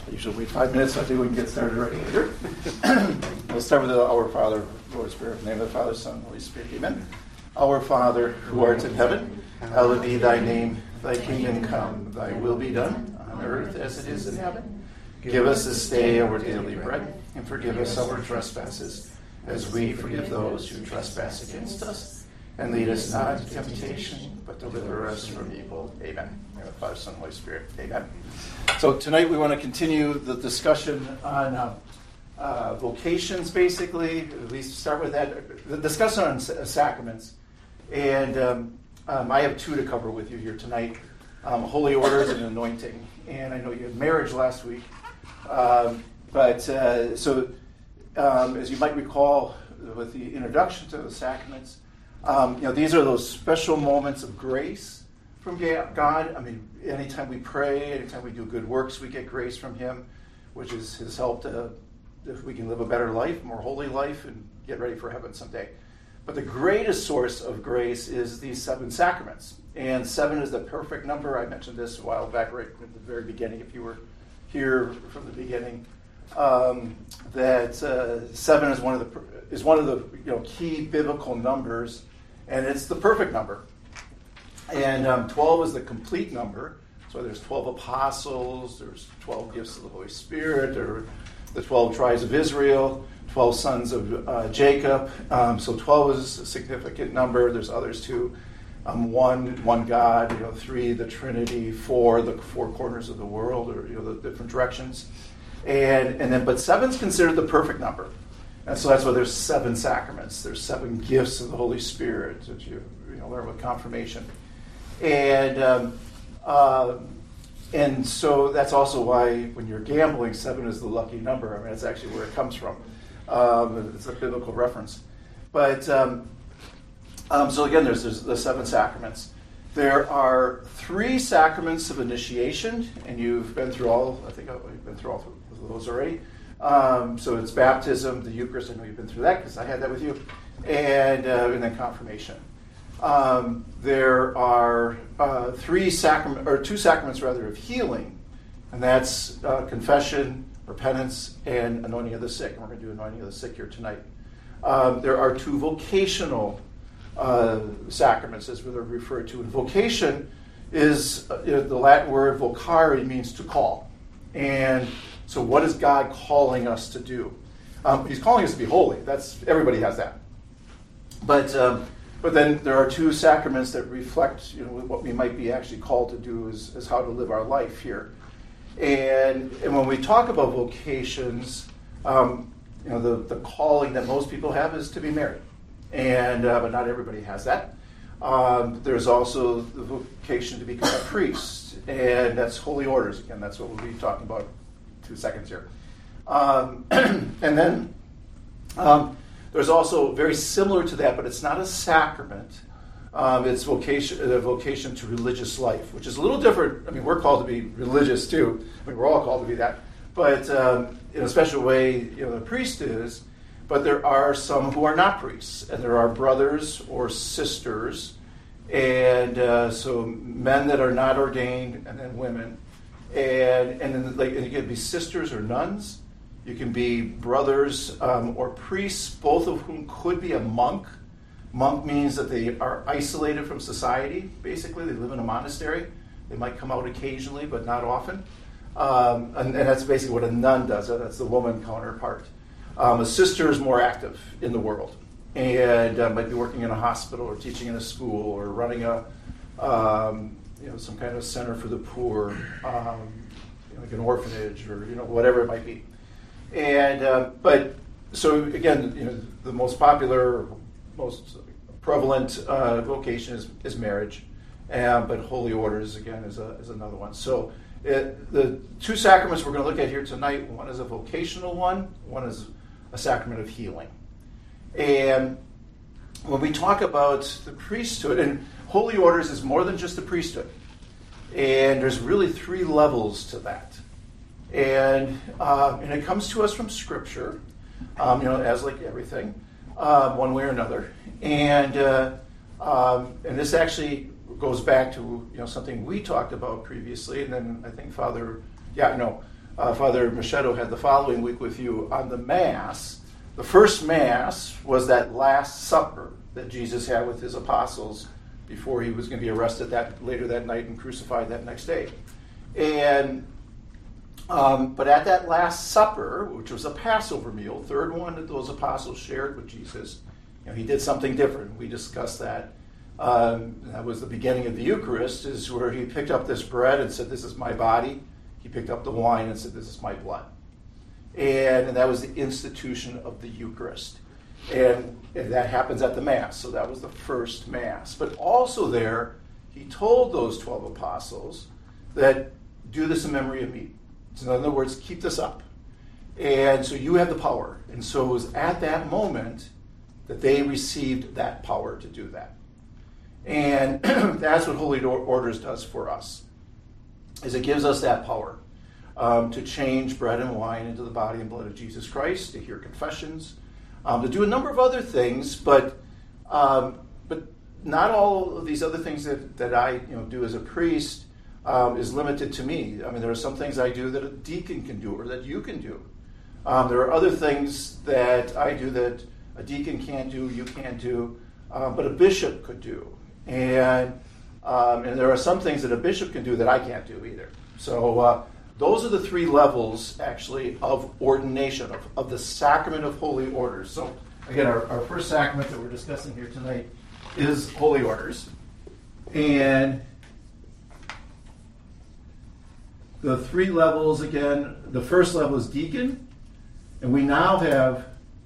I usually wait 5 minutes, so I think we can get started right later. We'll start with Our Father, Lord Spirit, in the name of the Father, Son, Holy Spirit, amen. Our Father, who art in heaven, hallowed be thy name. Thy kingdom come, thy will be done, on earth as it is in heaven. Give us this day our daily bread, and forgive us our trespasses, as we forgive those who trespass against us. And lead us not into temptation, but deliver us from evil. Amen. In the name of the Father, Son, Holy Spirit. Amen. So tonight we want to continue the discussion on vocations, basically. At least start with that. The discussion on sacraments. And I have two to cover with you here tonight. Holy orders and anointing. And I know you had marriage last week. As you might recall with the introduction to the sacraments, these are those special moments of grace from God. I mean, anytime we pray, anytime we do good works, we get grace from Him, which is His help to, if we can live a better life, more holy life, and get ready for heaven someday. But the greatest source of grace is these 7 sacraments. And 7 is the perfect number. I mentioned this a while back, right at the very beginning, if you were here from the beginning, that 7 is one of the key biblical numbers, and it's the perfect number. And 12 is the complete number. So there's 12 apostles, there's 12 gifts of the Holy Spirit, there are the 12 tribes of Israel, 12 sons of Jacob. So 12 is a significant number. There's others too. 1 God, 3 the Trinity, 4 the 4 corners of the world, or the different directions. But 7 is considered the perfect number. And so that's why there's 7 sacraments. There's 7 gifts of the Holy Spirit that you learn with confirmation. And so that's also why when you're gambling, 7 is the lucky number. I mean, that's actually where it comes from. It's a biblical reference. But so again, there's the 7 sacraments. There are 3 sacraments of initiation, and you've been through all. I think you've been through all of those already. So it's baptism, the Eucharist. I know you've been through that because I had that with you, and then confirmation. There are 2 sacraments rather of healing, and that's confession, repentance, and anointing of the sick. And we're going to do anointing of the sick here tonight. There are 2 vocational sacraments, as they're referred to. And vocation is the Latin word vocare, means to call. And so, what is God calling us to do? He's calling us to be holy. Everybody has that. But then there are 2 sacraments that reflect, what we might be actually called to do is how to live our life here. And when we talk about vocations, the calling that most people have is to be married, but not everybody has that. There's also the vocation to become a priest, and that's holy orders. Again, that's what we'll be talking about 2 seconds here. And then there's also very similar to that, but it's not a sacrament. It's the vocation to religious life, which is a little different. I mean, we're called to be religious too. I mean, we're all called to be that. But in a special way, the priest is. But there are some who are not priests, and there are brothers or sisters, and so men that are not ordained, and then women, and you can be sisters or nuns. You can be brothers or priests, both of whom could be a monk. Monk means that they are isolated from society. Basically, they live in a monastery. They might come out occasionally, but not often. And that's basically what a nun does. That's the woman counterpart. A sister is more active in the world and might be working in a hospital or teaching in a school or running some kind of center for the poor, like an orphanage or whatever it might be. And but so again, the most popular, most prevalent vocation is marriage, but holy orders again is another one. So the 2 sacraments we're going to look at here tonight, one is a vocational one is a sacrament of healing. And when we talk about the priesthood, and holy orders is more than just the priesthood, and there's really 3 levels to that. And it comes to us from Scripture, as like everything, one way or another. And this actually goes back to something we talked about previously, and then I think Father Machado had the following week with you on the Mass. The first Mass was that Last Supper that Jesus had with his apostles before he was going to be arrested later that night and crucified that next day. And but at that Last Supper, which was a Passover meal, third one that those apostles shared with Jesus, he did something different. We discussed that. That was the beginning of the Eucharist, is where he picked up this bread and said, "This is my body." He picked up the wine and said, "This is my blood." And that was the institution of the Eucharist. And that happens at the Mass. So that was the first Mass. But also there, he told those 12 apostles that do this in memory of me. So in other words, keep this up. And so you have the power. And so it was at that moment that they received that power to do that. And that's what Holy Orders does for us, is it gives us that power to change bread and wine into the body and blood of Jesus Christ, to hear confessions, to do a number of other things, but not all of these other things that I do as a priest is limited to me. I mean, there are some things I do that a deacon can do or that you can do. There are other things that I do that a deacon can't do, you can't do, but a bishop could do. And there are some things that a bishop can do that I can't do either. So those are the three levels, actually, of ordination, of the sacrament of Holy Orders. So, again, our first sacrament that we're discussing here tonight is Holy Orders. And the three levels, again, the first level is deacon, and we now have,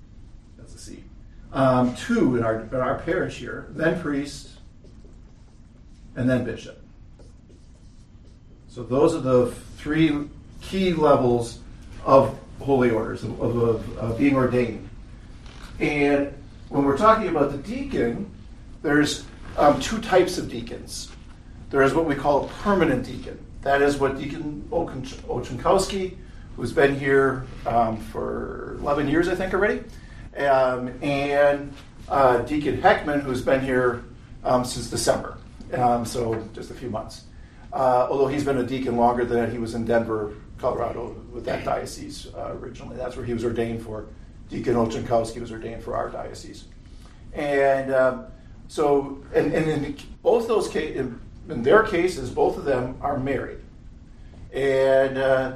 two in our parish here, then priest, and then bishop. So those are the three key levels of Holy Orders, of being ordained. And when we're talking about the deacon, there's two types of deacons. There is what we call a permanent deacon. That is what Deacon Ochenkowski, who's been here for 11 years, I think, already, and Deacon Heckman, who's been here since December, so just a few months. Although he's been a deacon longer than that. He was in Denver, Colorado, with that diocese originally. That's where he was ordained for. Deacon Ochenkowski was ordained for our diocese. And and in both those cases, in their cases, both of them are married. And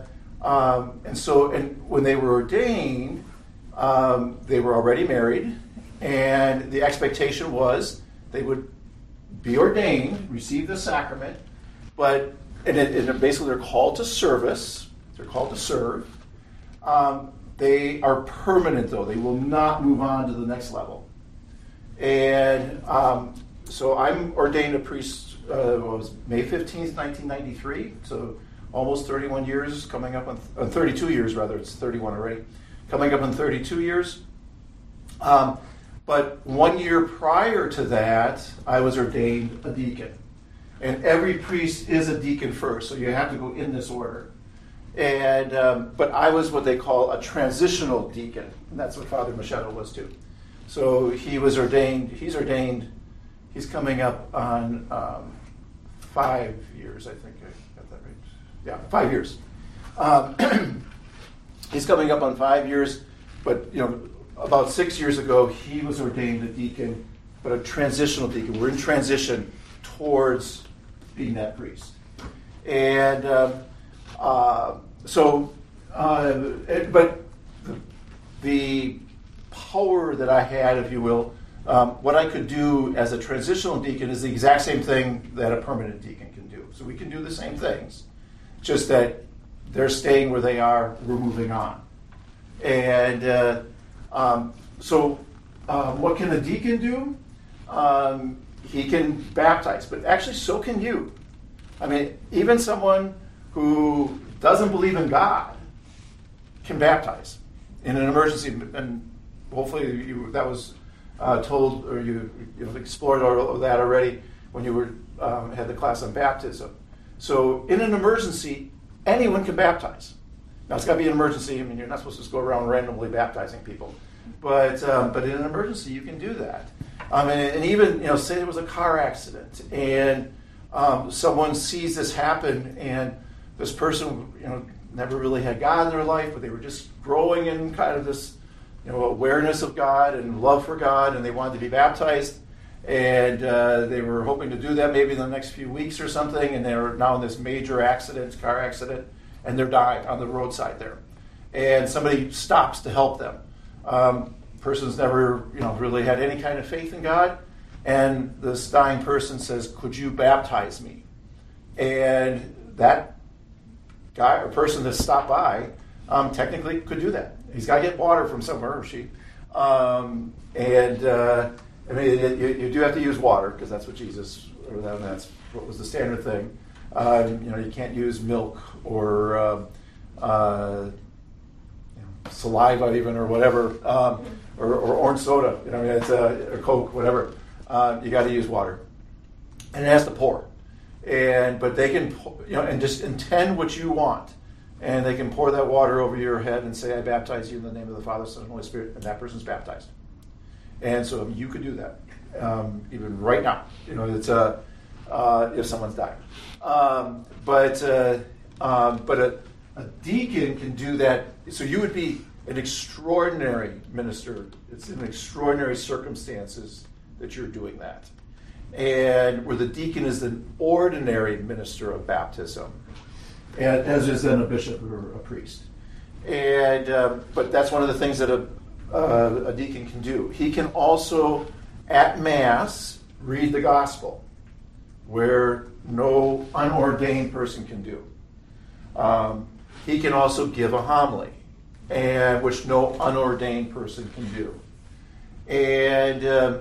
when they were ordained, they were already married, and the expectation was they would be ordained, receive the sacrament, but basically they're called to service. They're called to serve. They are permanent, though. They will not move on to the next level. And so I'm ordained a priest, was May 15th, 1993, so almost 31 years, coming up on 32 years, rather. It's 31 already. Coming up on 32 years. But 1 year prior to that, I was ordained a deacon. And every priest is a deacon first, so you have to go in this order. And but I was what they call a transitional deacon, and that's what Father Machado was too. So he was ordained. He's coming up on 5 years, I think. I got that right. Yeah, 5 years. He's coming up on 5 years, but about 6 years ago, he was ordained a deacon, but a transitional deacon. We're in transition towards being that priest. And but the power that I had, if you will, what I could do as a transitional deacon is the exact same thing that a permanent deacon can do. So we can do the same things, just that they're staying where they are, we're moving on. And what can a deacon do? He can baptize, but actually so can you. I mean, even someone who doesn't believe in God can baptize in an emergency, and hopefully that was told, or you explored all of that already when you were had the class on baptism. So in an emergency, anyone can baptize. Now it's got to be an emergency. I mean, you're not supposed to just go around randomly baptizing people, but in an emergency, you can do that. And even say there was a car accident and someone sees this happen, and this person never really had God in their life, but they were just growing in kind of this, awareness of God and love for God, and they wanted to be baptized. And they were hoping to do that maybe in the next few weeks or something, and they're now in this major car accident, and they're dying on the roadside there. And somebody stops to help them. Person's never, really had any kind of faith in God, and this dying person says, "Could you baptize me?" And that guy or person that stopped by technically could do that. He's got to get water from somewhere, or she. You do have to use water, because that's what Jesus, or that's what was the standard thing. You can't use milk or saliva even, or whatever, or orange soda. It's or Coke, whatever. You got to use water, and it has to pour. But they can, and just intend what you want, and they can pour that water over your head and say, "I baptize you in the name of the Father, Son, and Holy Spirit," and that person's baptized. And so you could do that, even right now. It's if someone's dying. But a deacon can do that. So you would be an extraordinary minister. It's in extraordinary circumstances that you're doing that. And where the deacon is an ordinary minister of baptism, and as is then a bishop or a priest. But that's one of the things that a deacon can do. He can also, at Mass, read the gospel, where no unordained person can do. He can also give a homily, which no unordained person can do. And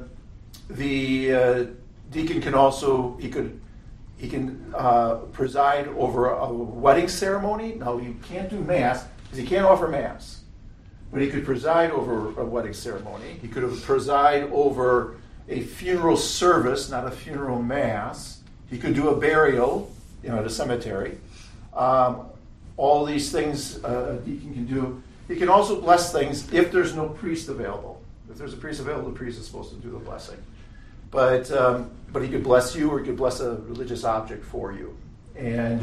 the deacon can also, he can preside over a wedding ceremony. Now, you can't do Mass, because he can't offer Mass. But he could preside over a wedding ceremony. He could preside over a funeral service, not a funeral mass. He could do a burial, at a cemetery. All these things a deacon can do. He can also bless things if there's no priest available. If there's a priest available, the priest is supposed to do the blessing. But he could bless you, or he could bless a religious object for you. And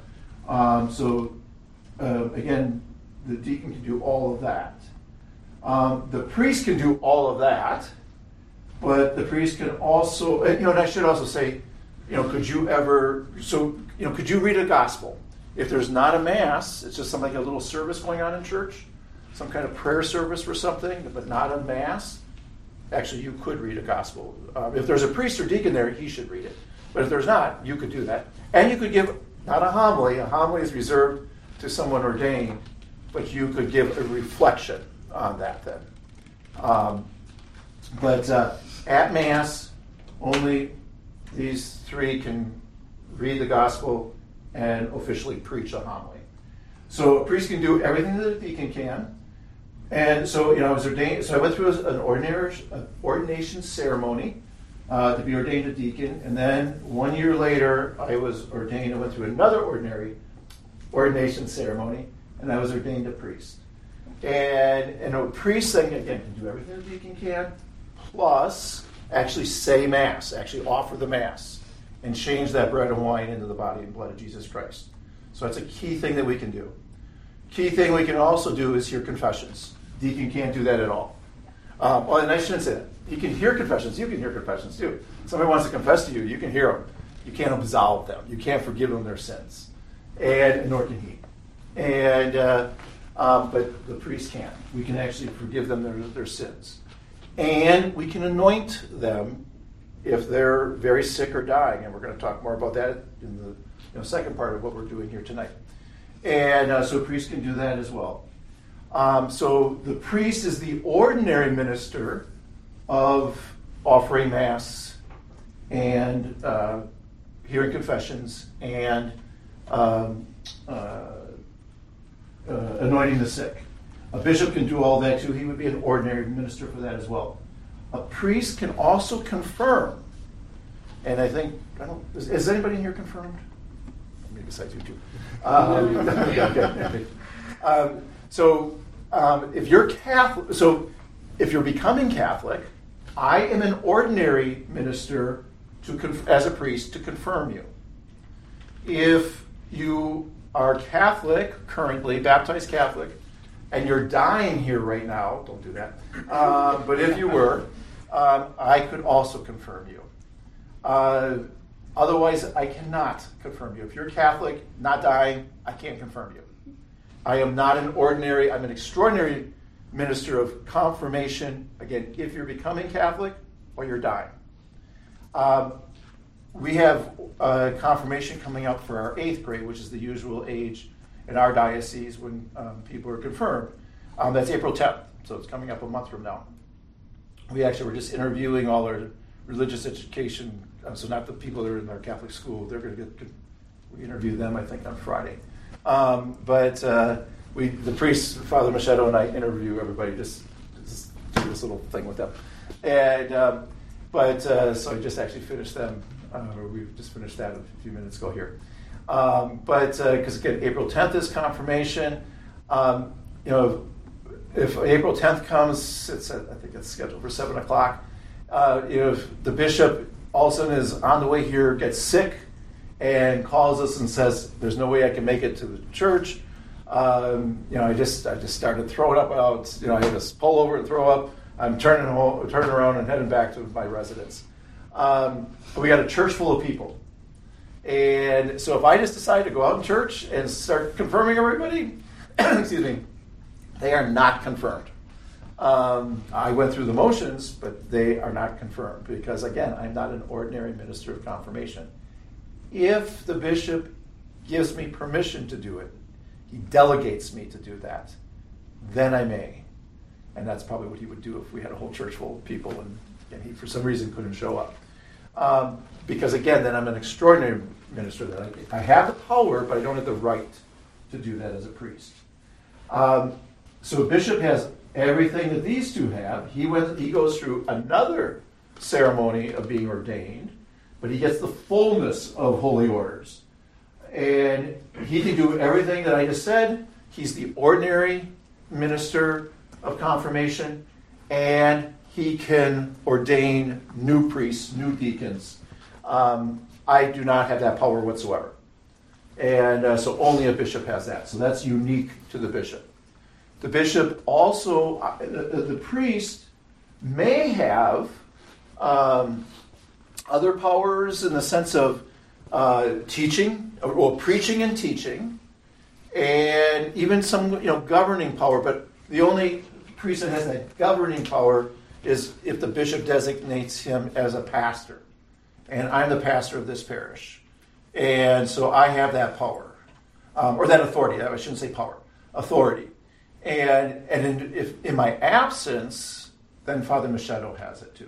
again, the deacon can do all of that. The priest can do all of that, but the priest can also, and I should also say, could you read a gospel? If there's not a Mass, it's just something like a little service going on in church, some kind of prayer service or something, but not a Mass, actually you could read a gospel. If there's a priest or deacon there, he should read it. But if there's not, you could do that. And you could give, not a homily is reserved to someone ordained, but you could give a reflection on that then. But at Mass, only these three can read the gospel and officially preach a homily. So a priest can do everything that a deacon can. And so, I was ordained. So I went through an ordination ceremony to be ordained a deacon, and then 1 year later, I was ordained. I went through another ordination ceremony, and I was ordained a priest. And a priest then again can do everything a deacon can, plus actually say Mass, actually offer the Mass, and change that bread and wine into the body and blood of Jesus Christ. So that's a key thing that we can do. Key thing we can also do is hear confessions. Deacon can't do that at all. And I shouldn't say that. He can hear confessions. You can hear confessions too. Somebody wants to confess to you, you can hear them. You can't absolve them. You can't forgive them their sins. And nor can he. But the priest can. We can actually forgive them their sins. And we can anoint them if they're very sick or dying. And we're going to talk more about that in the second part of what we're doing here tonight. And so a priest can do that as well. So the priest is the ordinary minister of offering Mass and hearing confessions and anointing the sick. A bishop can do all that too. He would be an ordinary minister for that as well. A priest can also confirm. And I think, is anybody in here confirmed? Maybe besides you two. Okay. If you're Catholic, if you're becoming Catholic, I am an ordinary minister as a priest to confirm you. If you are Catholic, currently baptized Catholic, and you're dying here right now, don't do that, but if you were, I could also confirm you. Otherwise, I cannot confirm you. If you're Catholic, not dying, I can't confirm you. I am not I'm an extraordinary minister of confirmation, again, if you're becoming Catholic or you're dying. We have confirmation coming up for our 8th grade, which is the usual age in our diocese when people are confirmed. That's April 10th, so it's coming up a month from now. We actually were just interviewing all our religious education, so not the people that are in our Catholic school. They're going to we interview them, I think, on Friday. But the priest, Father Machado, and I interview everybody, just do this little thing with them. And so I just actually finished them. We just finished that a few minutes ago here. Because again, April 10th is confirmation. If April 10th comes, I think it's scheduled for 7 o'clock. If the bishop all of a sudden is on the way here, gets sick, and calls us and says, "There's no way I can make it to the church," I just started throwing up. I had to pull over and throw up. I'm turning around and heading back to my residence. We got a church full of people. And so if I just decide to go out in church and start confirming everybody, excuse me, they are not confirmed. I went through the motions, but they are not confirmed because, again, I'm not an ordinary minister of confirmation. If the bishop gives me permission to do it, he delegates me to do that, then I may. And that's probably what he would do if we had a whole church full of people and he, for some reason, couldn't show up. Because, again, then I'm an extraordinary minister. That I have the power, but I don't have the right to do that as a priest. So a bishop has everything that these two have. He goes through another ceremony of being ordained, but he gets the fullness of holy orders. And he can do everything that I just said. He's the ordinary minister of confirmation, and he can ordain new priests, new deacons. I do not have that power whatsoever. And so only a bishop has that. So that's unique to the bishop. The bishop also, the priest may have other powers in the sense of teaching, or preaching and teaching, and even some governing power. But the only priest that has that governing power is if the bishop designates him as a pastor. And I'm the pastor of this parish. And so I have that power, or that authority. I shouldn't say power, authority. And if in my absence, then Father Machado has it too.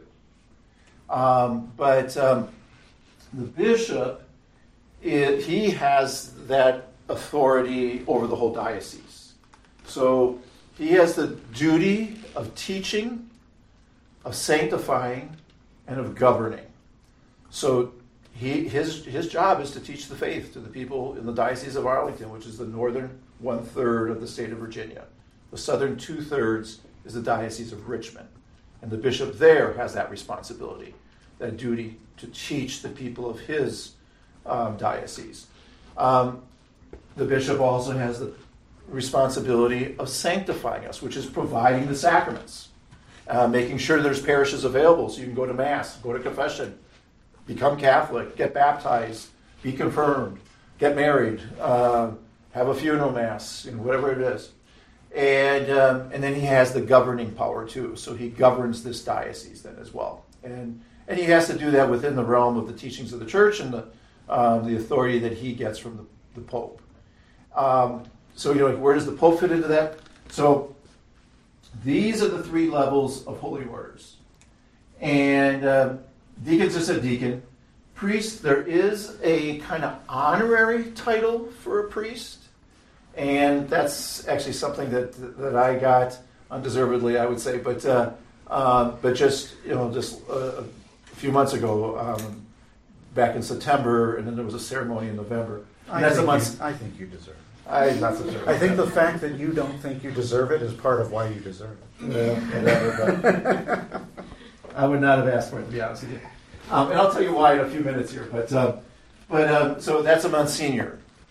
But the bishop, he has that authority over the whole diocese. So he has the duty of teaching, of sanctifying, and of governing. So his job is to teach the faith to the people in the Diocese of Arlington, which is the northern 1/3 of the state of Virginia. The southern 2/3 is the Diocese of Richmond. And the bishop there has that responsibility, that duty to teach the people of his diocese. The bishop also has the responsibility of sanctifying us, which is providing the sacraments, making sure there's parishes available so you can go to Mass, go to confession, become Catholic, get baptized, be confirmed, get married, have a funeral Mass, whatever it is. And then he has the governing power too. So he governs this diocese then as well. And he has to do that within the realm of the teachings of the church and the authority that he gets from the Pope. So where does the Pope fit into that? So these are the 3 levels of holy orders. And deacons just a deacon. Priest, there is a kind of honorary title for a priest. And that's actually something that I got undeservedly, I would say. But just a few months ago, back in September, and then there was a ceremony in November. I think you deserve it. I'm not so sure. I think the fact that you don't think you deserve it is part of why you deserve it. Yeah, I would not have asked for it, to be honest with you. And I'll tell you why in a few minutes here. But so that's a Monsignor.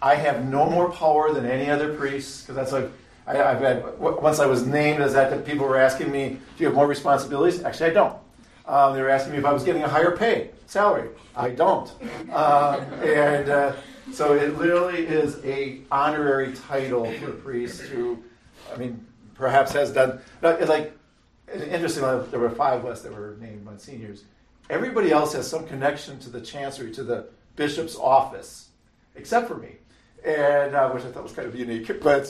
I have no more power than any other priest, because that's like, I've had, once I was named as that, people were asking me, do you have more responsibilities? Actually, I don't. They were asking me if I was getting a higher salary. I don't. So it literally is a honorary title for a priest who, perhaps has done, interestingly, there were 5 of us that were named Monsignors. Everybody else has some connection to the chancery, to the bishop's office, except for me, and which I thought was kind of unique, but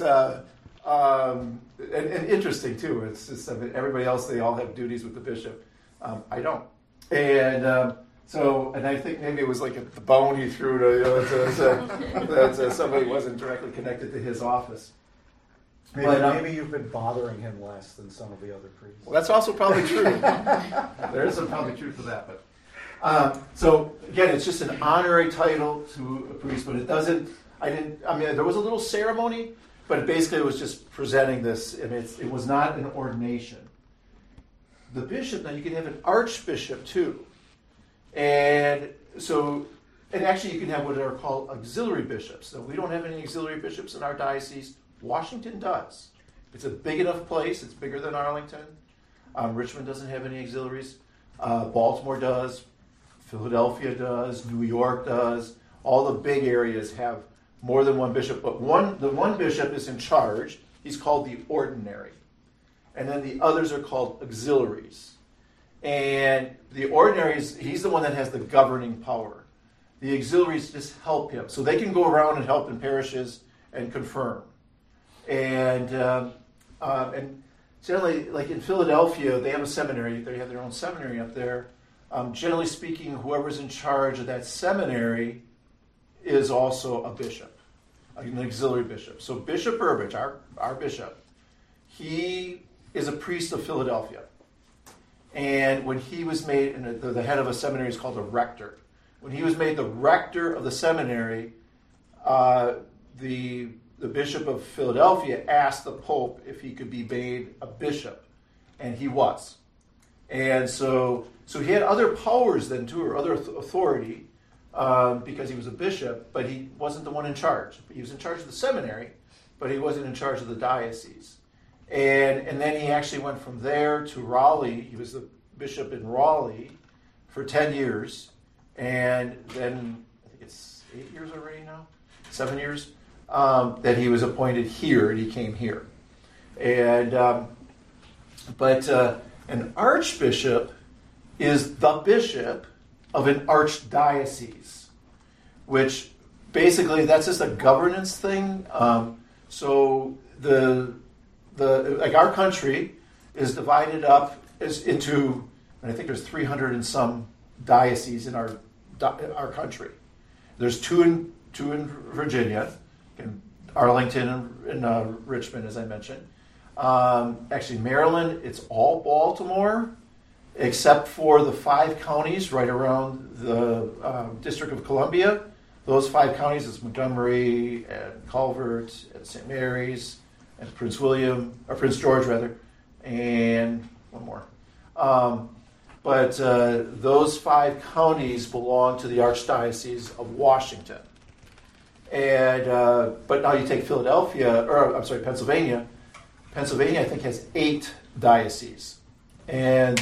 and interesting too. It's just everybody else, they all have duties with the bishop. I don't, and I think maybe it was like the bone he threw that somebody wasn't directly connected to his office. Maybe you've been bothering him less than some of the other priests. Well, that's also probably true. There is some probably truth to that. But so again, it's just an honorary title to a priest, but it doesn't. There was a little ceremony, but it basically was just presenting this. It was not an ordination. The bishop, now you can have an archbishop too, and actually you can have what are called auxiliary bishops. So we don't have any auxiliary bishops in our diocese. Washington does. It's a big enough place. It's bigger than Arlington. Richmond doesn't have any auxiliaries. Baltimore does. Philadelphia does. New York does. All the big areas have more than one bishop. But the one bishop is in charge. He's called the ordinary. And then the others are called auxiliaries. And the ordinaries, he's the one that has the governing power. The auxiliaries just help him. So they can go around and help in parishes and confirm. And generally, like in Philadelphia, they have a seminary. They have their own seminary up there. Generally speaking, whoever's in charge of that seminary is also a bishop, an auxiliary bishop. So Bishop Burbidge, our bishop, he is a priest of Philadelphia. And when he was made, and the head of a seminary is called a rector. When he was made the rector of the seminary, the Bishop of Philadelphia asked the Pope if he could be made a bishop, and he was. And so he had other powers then too, or other authority, because he was a bishop, but he wasn't the one in charge. He was in charge of the seminary, but he wasn't in charge of the diocese. And then he actually went from there to Raleigh. He was the bishop in Raleigh for 10 years, and then I think it's 8 years already now, 7 years. That he was appointed here, and he came here. But an archbishop is the bishop of an archdiocese, which basically that's just a governance thing. So like our country is divided up into, and I think there's 300 and some dioceses in our country. There's two in Virginia. In Arlington and Richmond, as I mentioned. Actually, Maryland, it's all Baltimore, except for the 5 counties right around the District of Columbia. Those 5 counties is Montgomery and Calvert and St. Mary's and Prince George, and one more. But those 5 counties belong to the Archdiocese of Washington. But now you take Pennsylvania. Pennsylvania, I think, has 8 dioceses, and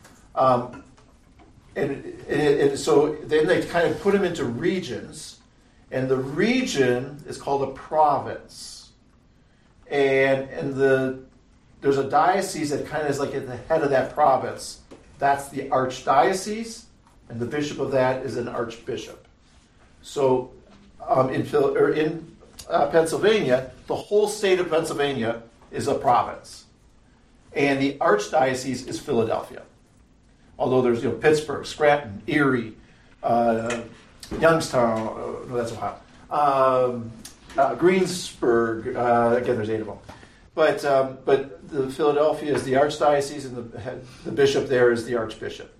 so then they kind of put them into regions, and the region is called a province, and there's a diocese that kind of is like at the head of that province. That's the archdiocese, and the bishop of that is an archbishop. So. In Pennsylvania, the whole state of Pennsylvania is a province, and the archdiocese is Philadelphia. Although there's Pittsburgh, Scranton, Erie, Youngstown. No, that's Ohio. Greensburg. Again, there's 8 of them. But the Philadelphia is the archdiocese, and the bishop there is the archbishop.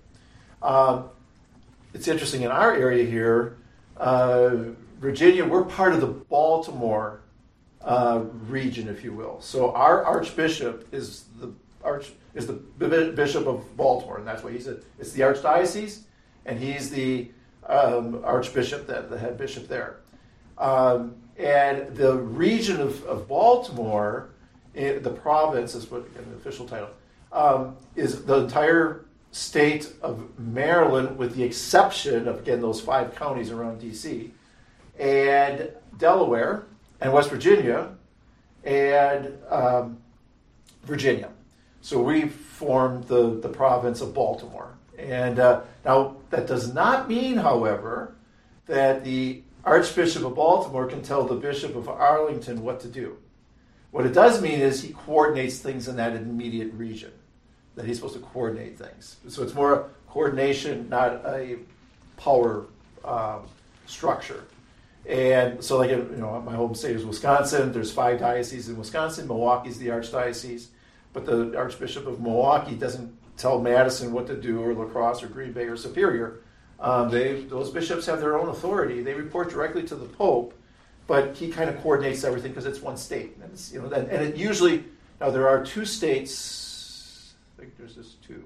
It's interesting in our area here. Virginia, we're part of the Baltimore region, if you will. So our archbishop is the bishop of Baltimore, and that's why it's the archdiocese, and he's the archbishop, the head bishop there. And the region of Baltimore, the province is what, again, the official title, is the entire state of Maryland, with the exception of, again, those 5 counties around D.C., and Delaware, and West Virginia, and Virginia. So we formed the province of Baltimore. And now, that does not mean, however, that the Archbishop of Baltimore can tell the Bishop of Arlington what to do. What it does mean is he coordinates things in that immediate region, that he's supposed to coordinate things. So it's more a coordination, not a power structure. And so, like, my home state is Wisconsin. There's 5 dioceses in Wisconsin. Milwaukee's the archdiocese. But the Archbishop of Milwaukee doesn't tell Madison what to do, or La Crosse, or Green Bay, or Superior. Those bishops have their own authority. They report directly to the Pope, but he kind of coordinates everything because it's one state. And it's, and it usually, now there are 2 states. I think there's just 2.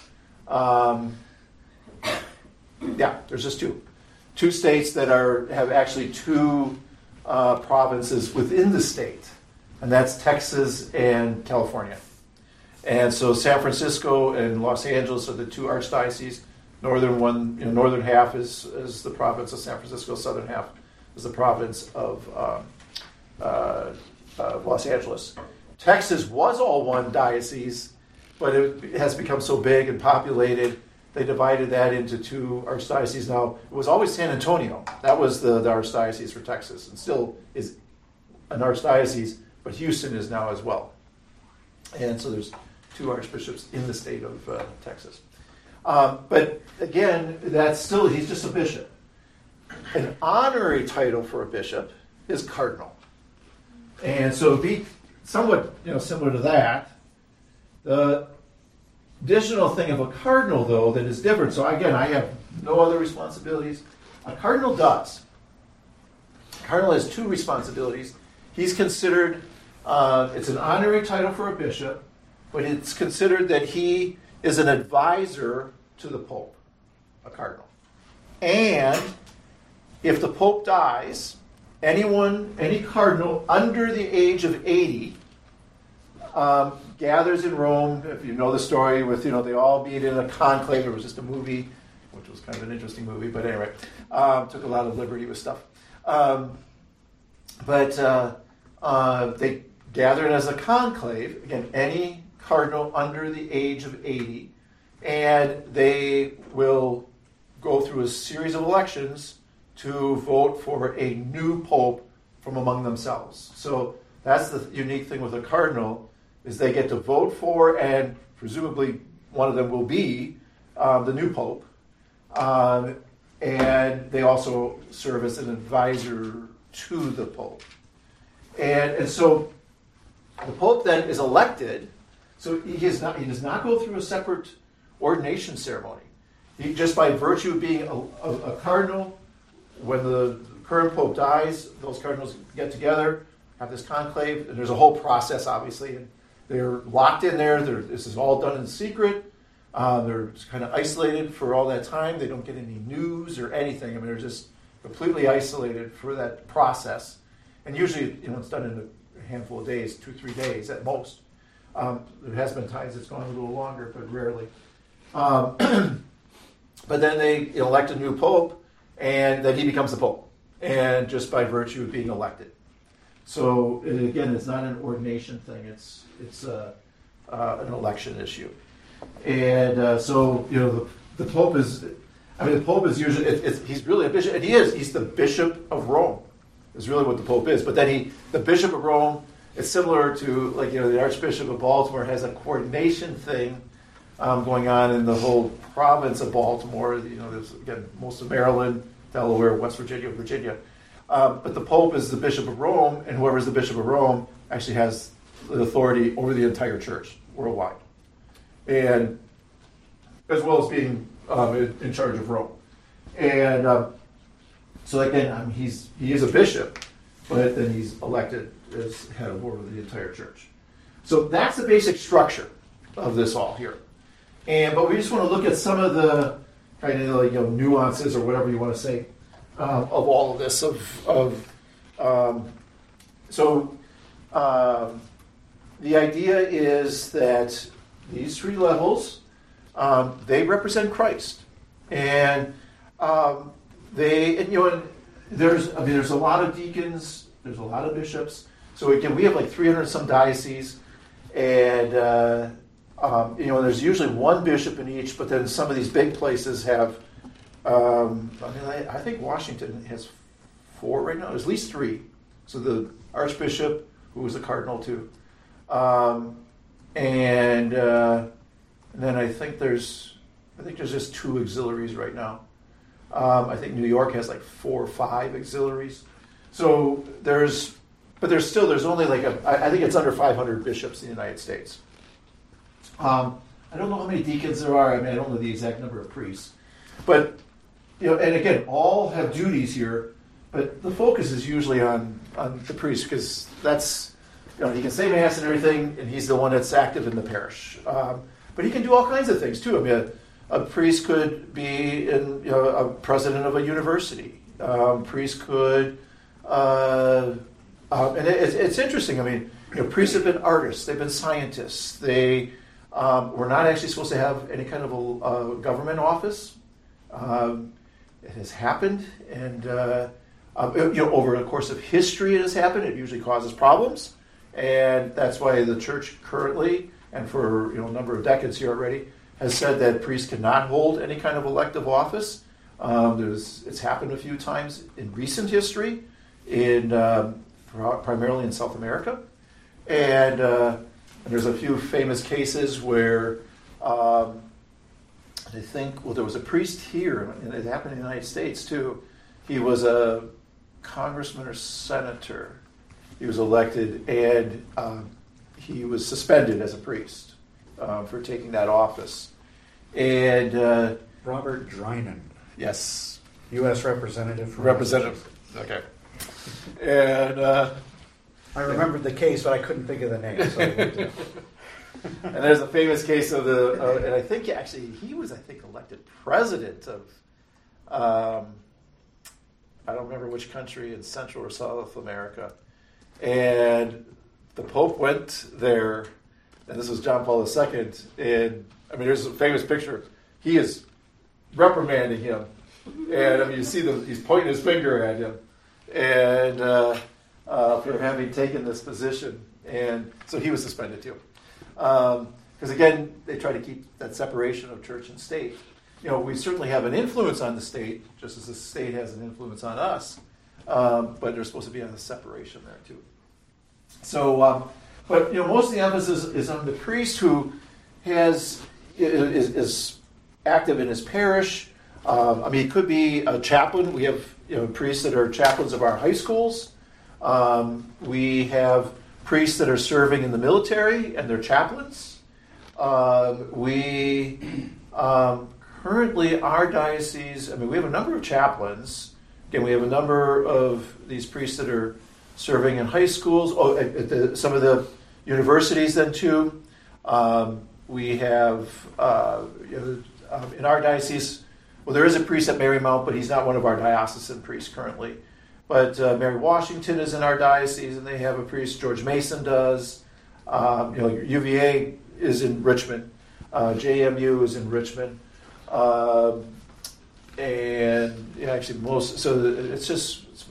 There's just 2. 2 states that have actually 2 provinces within the state, and that's Texas and California. And so San Francisco and Los Angeles are the 2 archdioceses. Northern half is the province of San Francisco. Southern half is the province of Los Angeles. Texas was all one diocese, but it has become so big and populated, they divided that into 2 archdioceses. Now, it was always San Antonio. That was the archdiocese for Texas, and still is an archdiocese, but Houston is now as well. And so there's 2 archbishops in the state of Texas. But again, he's just a bishop. An honorary title for a bishop is cardinal. And so it'd be somewhat similar to that. The additional thing of a cardinal, though, that is different. So again, I have no other responsibilities. A cardinal does. A cardinal has 2 responsibilities. He's considered, it's an honorary title for a bishop, but it's considered that he is an advisor to the Pope, a cardinal. And if the Pope dies, any cardinal under the age of 80 gathers in Rome. If you know the story with, they all meet in a conclave. It was just a movie, which was kind of an interesting movie, but anyway, took a lot of liberty with stuff. But they gather in as a conclave, again, any cardinal under the age of 80, and they will go through a series of elections to vote for a new pope from among themselves. So that's the unique thing with a cardinal, is they get to vote for, and presumably one of them will be the new pope. And they also serve as an advisor to the pope. And so the pope then is elected. So he does not go through a separate ordination ceremony. He, just by virtue of being a cardinal, when the current pope dies, those cardinals get together, have this conclave, and there's a whole process, obviously, and they're locked in there. This is all done in secret. They're kind of isolated for all that time. They don't get any news or anything. I mean, they're just completely isolated for that process. And usually, it's done in a handful of days, 2-3 days at most. There has been times it's gone a little longer, but rarely. But then they elect a new pope, and then he becomes the pope, and just by virtue of being elected. So again, it's not an ordination thing; it's an election issue. And so the pope is, the pope is usually he's really a bishop, and he's the Bishop of Rome, is really what the pope is. But then the Bishop of Rome. It's similar to, the Archbishop of Baltimore has a coordination thing going on in the whole province of Baltimore. There's, again, most of Maryland, Delaware, West Virginia, Virginia. But the Pope is the Bishop of Rome, and whoever's the Bishop of Rome actually has the authority over the entire church worldwide. And as well as being in charge of Rome. And so again, he is a bishop, but then he's elected as head over the entire church. So that's the basic structure of this all here. But we just want to look at some of the kind of nuances or whatever you want to say of all of this, of So the idea is that these three levels, they represent Christ, and there's a lot of deacons, there's a lot of bishops. So again, we have like 300 and some dioceses, and there's usually one bishop in each. But then some of these big places have. I think Washington has 4 right now. There's at least 3. So the archbishop, who was a cardinal too, and then I think there's just 2 auxiliaries right now. I think New York has like 4 or 5 auxiliaries. So there's only like I think it's under 500 bishops in the United States. I don't know how many deacons there are. I mean, I don't know the exact number of priests, but and again, all have duties here, but the focus is usually on the priest, because that's he can say mass and everything, and he's the one that's active in the parish. But he can do all kinds of things too. I mean, a priest could be a president of a university. Priest could, and it's interesting. I mean, priests have been artists. They've been scientists. They were not actually supposed to have any kind of a government office. It has happened, and over the course of history, it has happened. It usually causes problems, and that's why the church currently, and for a number of decades here already, has said that priests cannot hold any kind of elective office. It's happened a few times in recent history, primarily in South America, and there's a few famous cases where. I think, there was a priest here, and it happened in the United States too. He was a congressman or senator. He was elected, and he was suspended as a priest for taking that office. And Robert Drinan. Yes. U.S. Representative. Okay. And I remembered the case, but I couldn't think of the name. So and there's a famous case of and I think actually he was, elected president of, I don't remember which country in Central or South America. And the Pope went there, and this was John Paul II, and there's a famous picture. He is reprimanding him, and you see he's pointing his finger at him, and for having taken this position, and so he was suspended too. Because again, they try to keep that separation of church and state. We certainly have an influence on the state, just as the state has an influence on us, but there's supposed to be a separation there too. So, but most of the emphasis is on the priest who is active in his parish. He could be a chaplain. We have priests that are chaplains of our high schools. We have priests that are serving in the military, and they're chaplains. Currently, our diocese, we have a number of chaplains. Again, we have a number of these priests that are serving in high schools, at some of the universities then too. We have, in our diocese, there is a priest at Marymount, but he's not one of our diocesan priests currently. But Mary Washington is in our diocese, and they have a priest. George Mason does. UVA is in Richmond. JMU is in Richmond. Actually most. So it's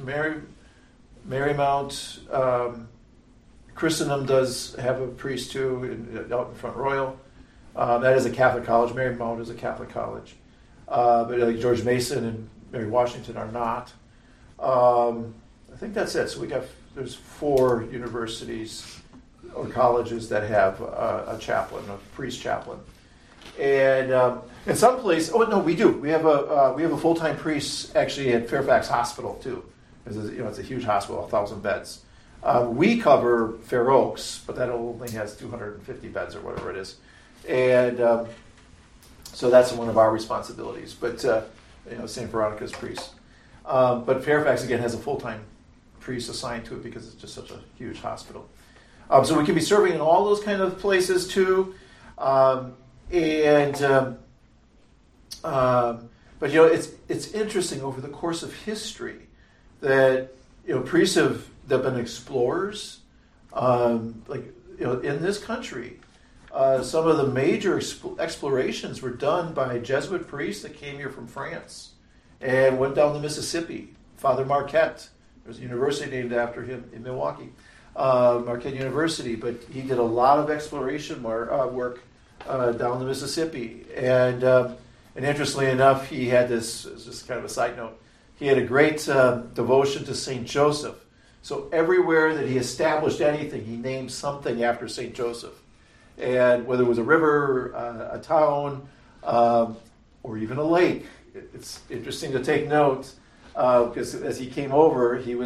Marymount. Christendom does have a priest too out in Front Royal. That is a Catholic college. Marymount is a Catholic college. But George Mason and Mary Washington are not. I think that's it. So there's 4 universities or colleges that have a chaplain, a priest chaplain, and in some places, we do. We have a full-time priest actually at Fairfax Hospital too. It's a huge hospital, 1,000 beds. We cover Fair Oaks, but that only has 250 beds or whatever it is, and so that's one of our responsibilities. But St. Veronica's priest. But Fairfax, again, has a full-time priest assigned to it because it's just such a huge hospital. So we can be serving in all those kind of places too. But it's interesting over the course of history that priests have been explorers, in this country. Some of the major explorations were done by Jesuit priests that came here from France and went down the Mississippi. Father Marquette, there's a university named after him in Milwaukee, Marquette University, but he did a lot of exploration work down the Mississippi. And interestingly enough, he had this, it's just kind of a side note, he had a great devotion to St. Joseph. So everywhere that he established anything, he named something after St. Joseph. And whether it was a river, a town, or even a lake, it's interesting to take note because as he came over, he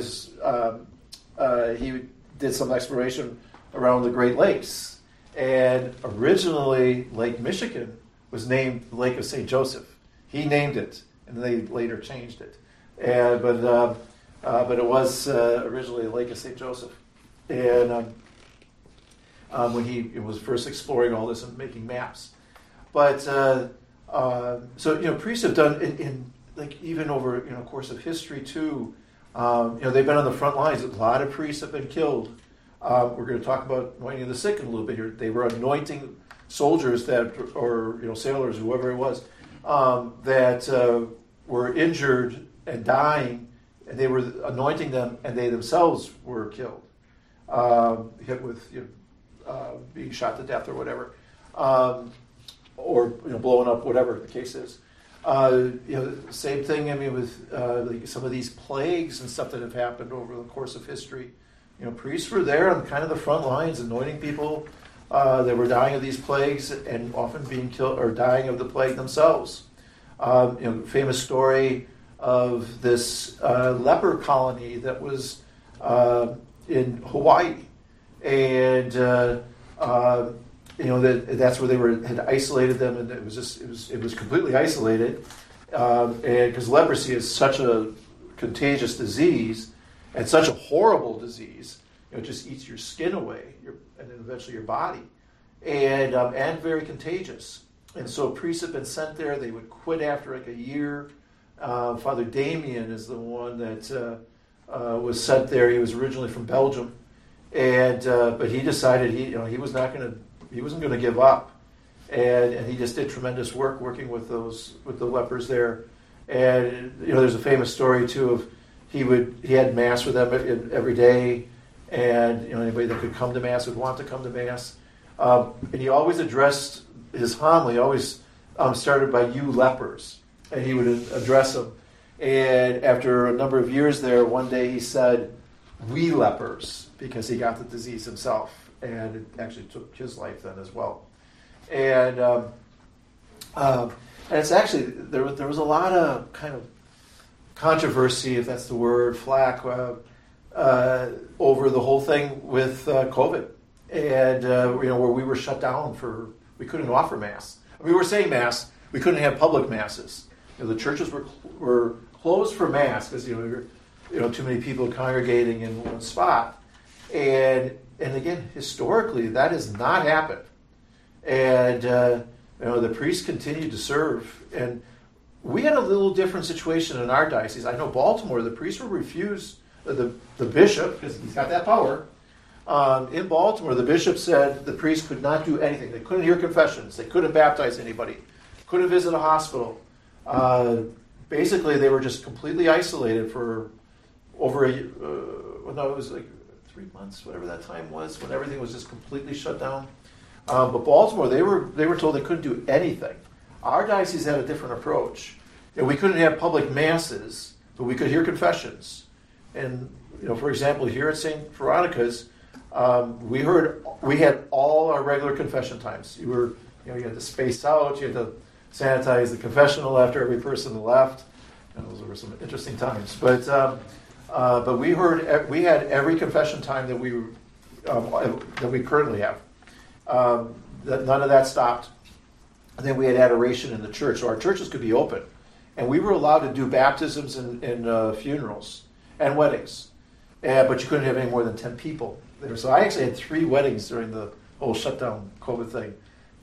did some exploration around the Great Lakes. And originally, Lake Michigan was named Lake of St. Joseph. He named it, and they later changed it. But it was originally Lake of St. Joseph. And when he was first exploring all this and making maps. But priests have done in even over course of history too. They've been on the front lines. A lot of priests have been killed. We're going to talk about anointing the sick in a little bit here. They were anointing soldiers or sailors, whoever it was, that were injured and dying, and they were anointing them, and they themselves were killed, hit with being shot to death or whatever, or blowing up, whatever the case is. Same thing. I mean, with some of these plagues and stuff that have happened over the course of history. Priests were there on kind of the front lines, anointing people that were dying of these plagues and often being killed or dying of the plague themselves. Famous story of this leper colony that was in Hawaii, and that's where they had isolated them, and it was completely isolated, and because leprosy is such a contagious disease and such a horrible disease, it just eats your skin away, and then eventually your body, and very contagious. And so priests have been sent there. They would quit after a year. Father Damien is the one that was sent there. He was originally from Belgium, and but he decided he wasn't going to give up, and he just did tremendous work working with the lepers there. And there's a famous story too of he had mass with them every day, and anybody that could come to mass would want to come to mass, and he always addressed his homily always started by "you lepers," and he would address them. And after a number of years there, one day he said, "we lepers," because he got the disease himself, and it actually took his life then as well. And it's actually there was a lot of kind of controversy, if that's the word, flack over the whole thing with COVID, and where we were shut down we couldn't offer mass. We were saying mass, we couldn't have public masses. The churches were closed for mass because too many people congregating in one spot, and again historically that has not happened, and the priests continued to serve, and we had a little different situation in our diocese. I know Baltimore, the priests were refused, the bishop, because he's got that power. In Baltimore, the bishop said the priests could not do anything. They couldn't hear confessions. They couldn't baptize anybody. Couldn't visit a hospital. Basically, they were just completely isolated for over it was like 3 months, whatever that time was, when everything was just completely shut down. But Baltimore, they were told they couldn't do anything. Our diocese had a different approach. We couldn't have public masses, but we could hear confessions. And for example, here at St. Veronica's, we had all our regular confession times. You had to space out. You had to sanitize the confessional after every person left. And those were some interesting times. But we had every confession time that we currently have. None of that stopped. And then we had adoration in the church, so our churches could be open, and we were allowed to do baptisms and funerals and weddings, but you couldn't have any more than 10 people there. So I actually had 3 weddings during the whole shutdown COVID thing,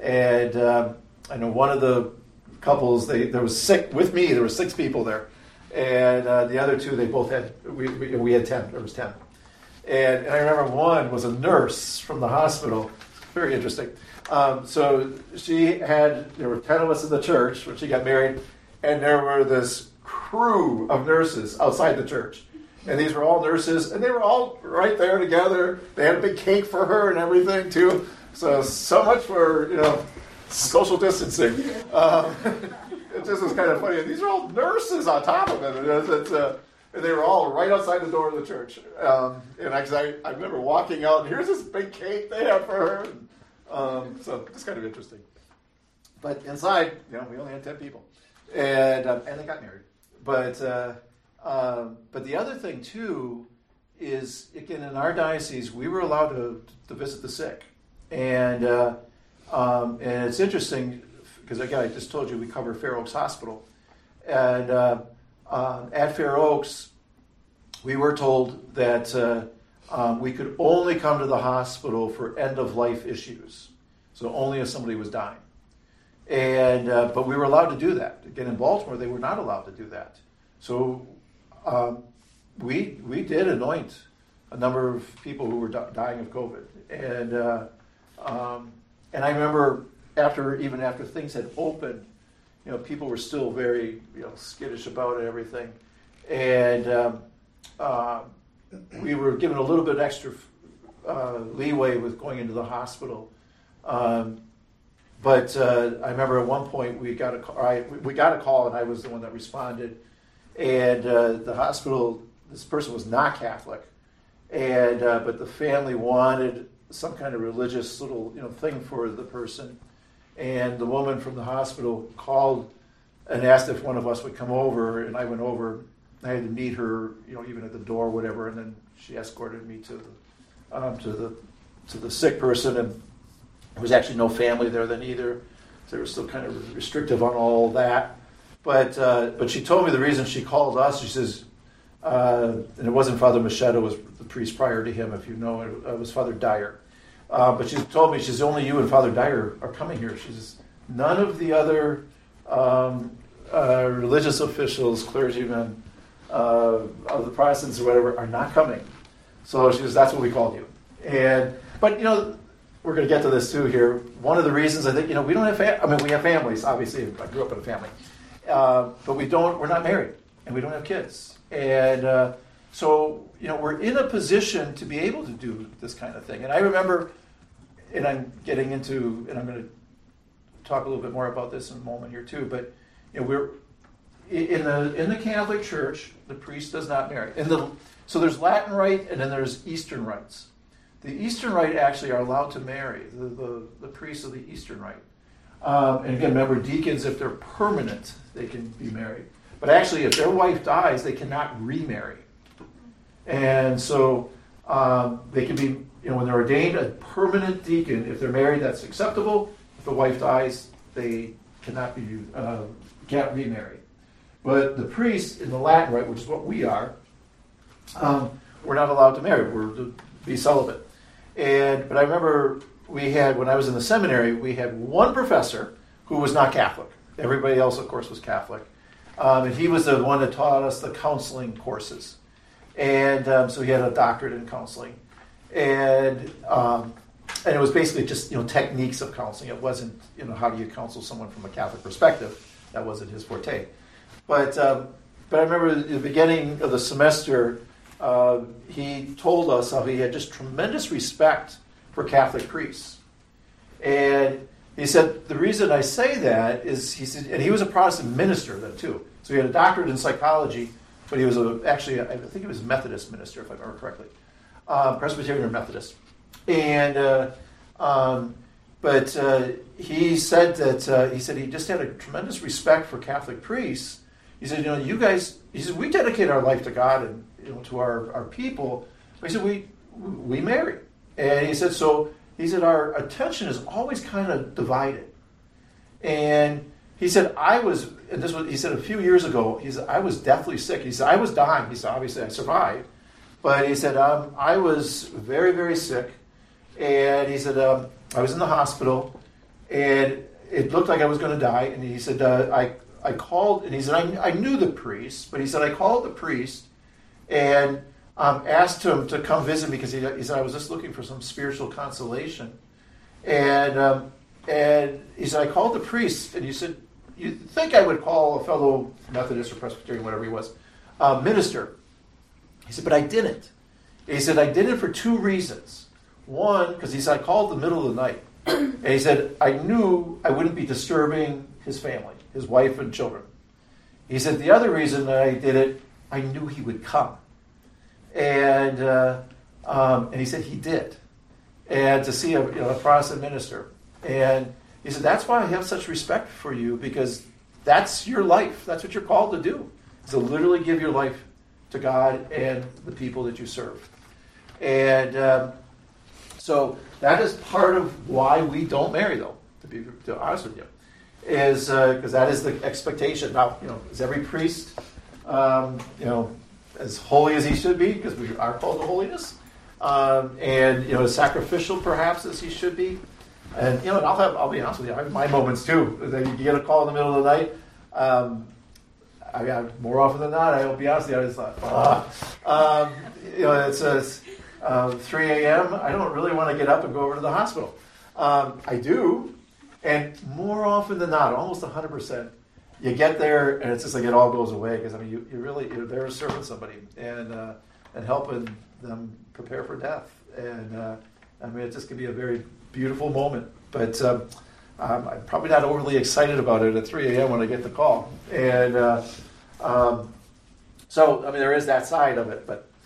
and I know one of the couples there was 6 with me. There were 6 people there, And the other two, they both had, we had 10, there was 10. And I remember one was a nurse from the hospital. Very interesting. So there were 10 of us in the church when she got married, and there were this crew of nurses outside the church. And these were all nurses, and they were all right there together. They had a big cake for her and everything, too. So much for, social distancing. It just was kind of funny. And these are all nurses on top of it. And they were all right outside the door of the church. And I remember walking out, and here's this big cake they have for her. So it's kind of interesting. But inside, we only had 10 people. And they got married. But the other thing, too, is, again, in our diocese, we were allowed to visit the sick. And it's interesting, because, again, I just told you we cover Fair Oaks Hospital. And at Fair Oaks, we were told that we could only come to the hospital for end-of-life issues. So only if somebody was dying. And but we were allowed to do that. Again, in Baltimore, they were not allowed to do that. So we did anoint a number of people who were dying of COVID. And I remember even after things had opened, people were still very skittish about it and everything. And we were given a little bit extra leeway with going into the hospital. But I remember at one point we got a call, and I was the one that responded. And the hospital, this person was not Catholic, and but the family wanted some kind of religious little thing for the person. And the woman from the hospital called and asked if one of us would come over, and I went over. I had to meet her, even at the door, whatever, and then she escorted me to the sick person, and there was actually no family there then either. So they were still kind of restrictive on all that. But she told me the reason she called us. She says, and it wasn't Father Machado, it was the priest prior to him, if you know, it was Father Dyer. But she told me, she says, only you and Father Dyer are coming here. She says, none of the other religious officials, clergymen, of the Protestants or whatever, are not coming. So she says, that's what we called you. But we're going to get to this too here. One of the reasons I think, we don't have we have families, obviously. I grew up in a family. But we're not married, and we don't have kids. And so, we're in a position to be able to do this kind of thing. And I remember, and I'm getting into, and I'm going to talk a little bit more about this in a moment here too, but we're in the Catholic Church, the priest does not marry. So there's Latin rite, and then there's Eastern rites. The Eastern rite actually are allowed to marry, the priests of the Eastern rite. And again, remember, deacons, if they're permanent, they can be married. But actually, if their wife dies, they cannot remarry. And so they can be, when they're ordained a permanent deacon, if they're married, that's acceptable. If the wife dies, they can't remarry. But the priests in the Latin rite, which is what we are, we're not allowed to marry. We're to be celibate. But I remember when I was in the seminary, we had one professor who was not Catholic. Everybody else, of course, was Catholic. And he was the one that taught us the counseling courses. And so he had a doctorate in counseling. And it was basically just, techniques of counseling. It wasn't, how do you counsel someone from a Catholic perspective. That wasn't his forte. But I remember at the beginning of the semester, he told us how he had just tremendous respect for Catholic priests. And he said, the reason I say that is, he said, and he was a Protestant minister then too. So he had a doctorate in psychology, but he was I think he was a Methodist minister, if I remember correctly. Presbyterian or Methodist. And, he said that, he just had a tremendous respect for Catholic priests. He said, you guys, we dedicate our life to God and, to our people. But he said, we marry. And he said, our attention is always kind of divided. And he said, he said a few years ago, he said, I was deathly sick. He said, I was dying. He said, obviously I survived. But he said, I was very, very sick. And he said, I was in the hospital, and it looked like I was going to die. And he said, I called, and he said, I knew the priest, but he said, I called the priest and asked him to come visit me because he said, I was just looking for some spiritual consolation. And he said, I called the priest, and he said, you'd think I would call a fellow Methodist or Presbyterian, whatever he was, minister. He said, but I didn't. He said, I did it for two reasons. One, because he said, I called in the middle of the night. And he said, I knew I wouldn't be disturbing his family, his wife and children. He said, the other reason that I did it, I knew he would come. And he said he did. And to see a Protestant minister. And he said, that's why I have such respect for you, because that's your life. That's what you're called to do. Is to literally give your life to God and the people that you serve. And so that is part of why we don't marry, though, to be honest with you, is because that is the expectation. Now, is every priest, as holy as he should be, because we are called to holiness, and as sacrificial perhaps as he should be. And I'll be honest with you, I have my moments too. You get a call in the middle of the night. More often than not, I'll be honest with you, I just thought, it says 3 a.m. I don't really want to get up and go over to the hospital. I do, and more often than not, almost 100%, you get there and it's just like it all goes away because you're there serving somebody and helping them prepare for death, and it just can be a very beautiful moment. But I'm probably not overly excited about it at 3 a.m. when I get the call, and so there is that side of it, but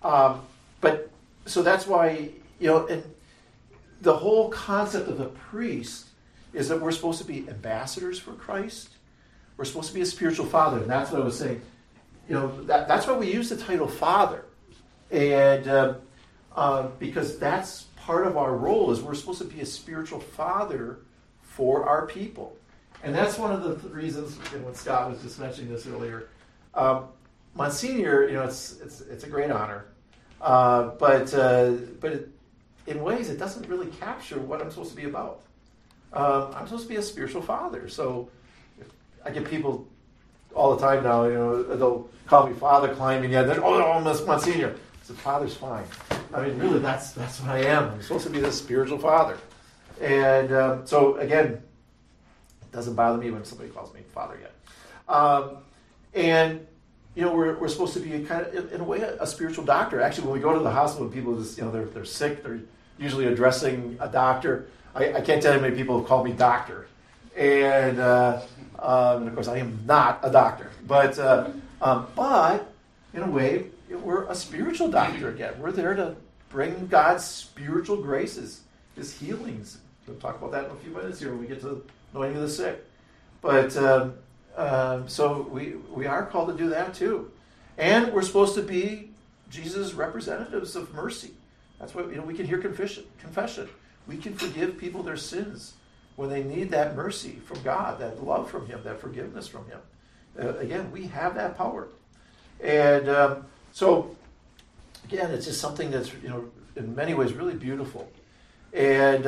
so that's why and the whole concept of the priest is that we're supposed to be ambassadors for Christ. We're supposed to be a spiritual father, and that's what I was saying. That's why we use the title father, and because that's part of our role is we're supposed to be a spiritual father for our people, and that's one of the reasons. When Scott was just mentioning this earlier, Monsignor, it's a great honor, but in ways it doesn't really capture what I'm supposed to be about. I'm supposed to be a spiritual father, so. I get people all the time now, they'll call me Father Climbing, and then, Monsignor. I said, Father's fine. Really, that's what I am. I'm supposed to be this spiritual father. And so, again, it doesn't bother me when somebody calls me Father yet. And, we're supposed to be kind of, in a way, a spiritual doctor. Actually, when we go to the hospital, when people just, they're sick, they're usually addressing a doctor. I can't tell you how many people have called me doctor. And of course, I am not a doctor, but in a way, we're a spiritual doctor again. We're there to bring God's spiritual graces, His healings. We'll talk about that in a few minutes here when we get to anointing of the sick. But so we are called to do that too, and we're supposed to be Jesus' representatives of mercy. That's why we can hear confession. We can forgive people their sins when they need that mercy from God, that love from Him, that forgiveness from Him. Again, we have that power. And so, again, it's just something that's, in many ways really beautiful. And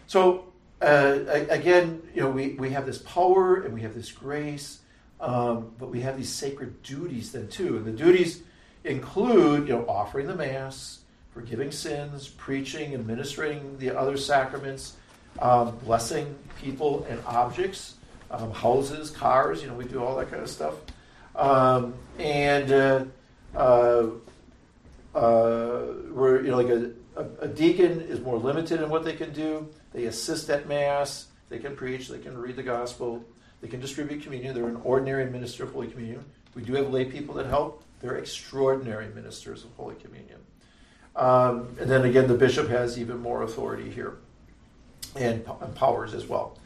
again, we have this power and we have this grace, but we have these sacred duties then too. And the duties include, offering the Mass, forgiving sins, preaching, administering the other sacraments, blessing people and objects, houses, cars, we do all that kind of stuff. We're, like a deacon is more limited in what they can do. They assist at Mass, they can preach, they can read the Gospel, they can distribute communion. They're an ordinary minister of Holy Communion. We do have lay people that help. They're extraordinary ministers of Holy Communion. And then again, the bishop has even more authority here. And powers as well.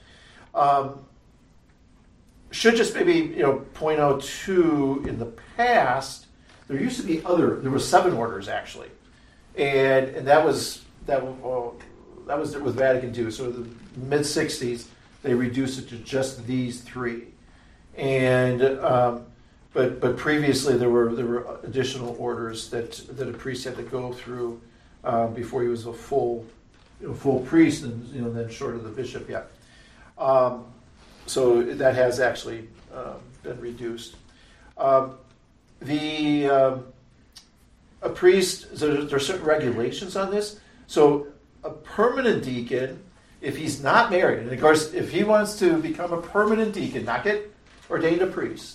Should just maybe point out too, in the past there used to be there were 7 orders actually, and that was with Vatican II. So the mid '60s they reduced it to just these 3, and but previously there were additional orders that a priest had to go through before he was a full priest, and then short of the bishop yet. so that has actually been reduced. A priest, there are certain regulations on this. So a permanent deacon, if he's not married, and of course, if he wants to become a permanent deacon, not get ordained a priest,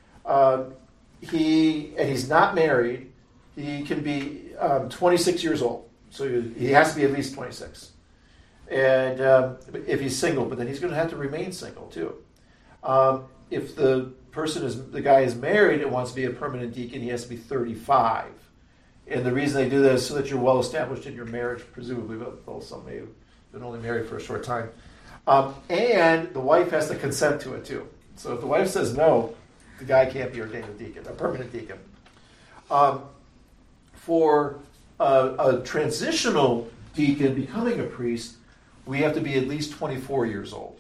he's not married, he can be 26 years old. So he has to be at least 26. And if he's single, but then he's going to have to remain single too. If the guy is married and wants to be a permanent deacon, he has to be 35. And the reason they do that is so that you're well established in your marriage, presumably, though some may have been only married for a short time. And the wife has to consent to it too. So if the wife says no, the guy can't be ordained a deacon, a permanent deacon. For a transitional deacon becoming a priest, we have to be at least 24 years old.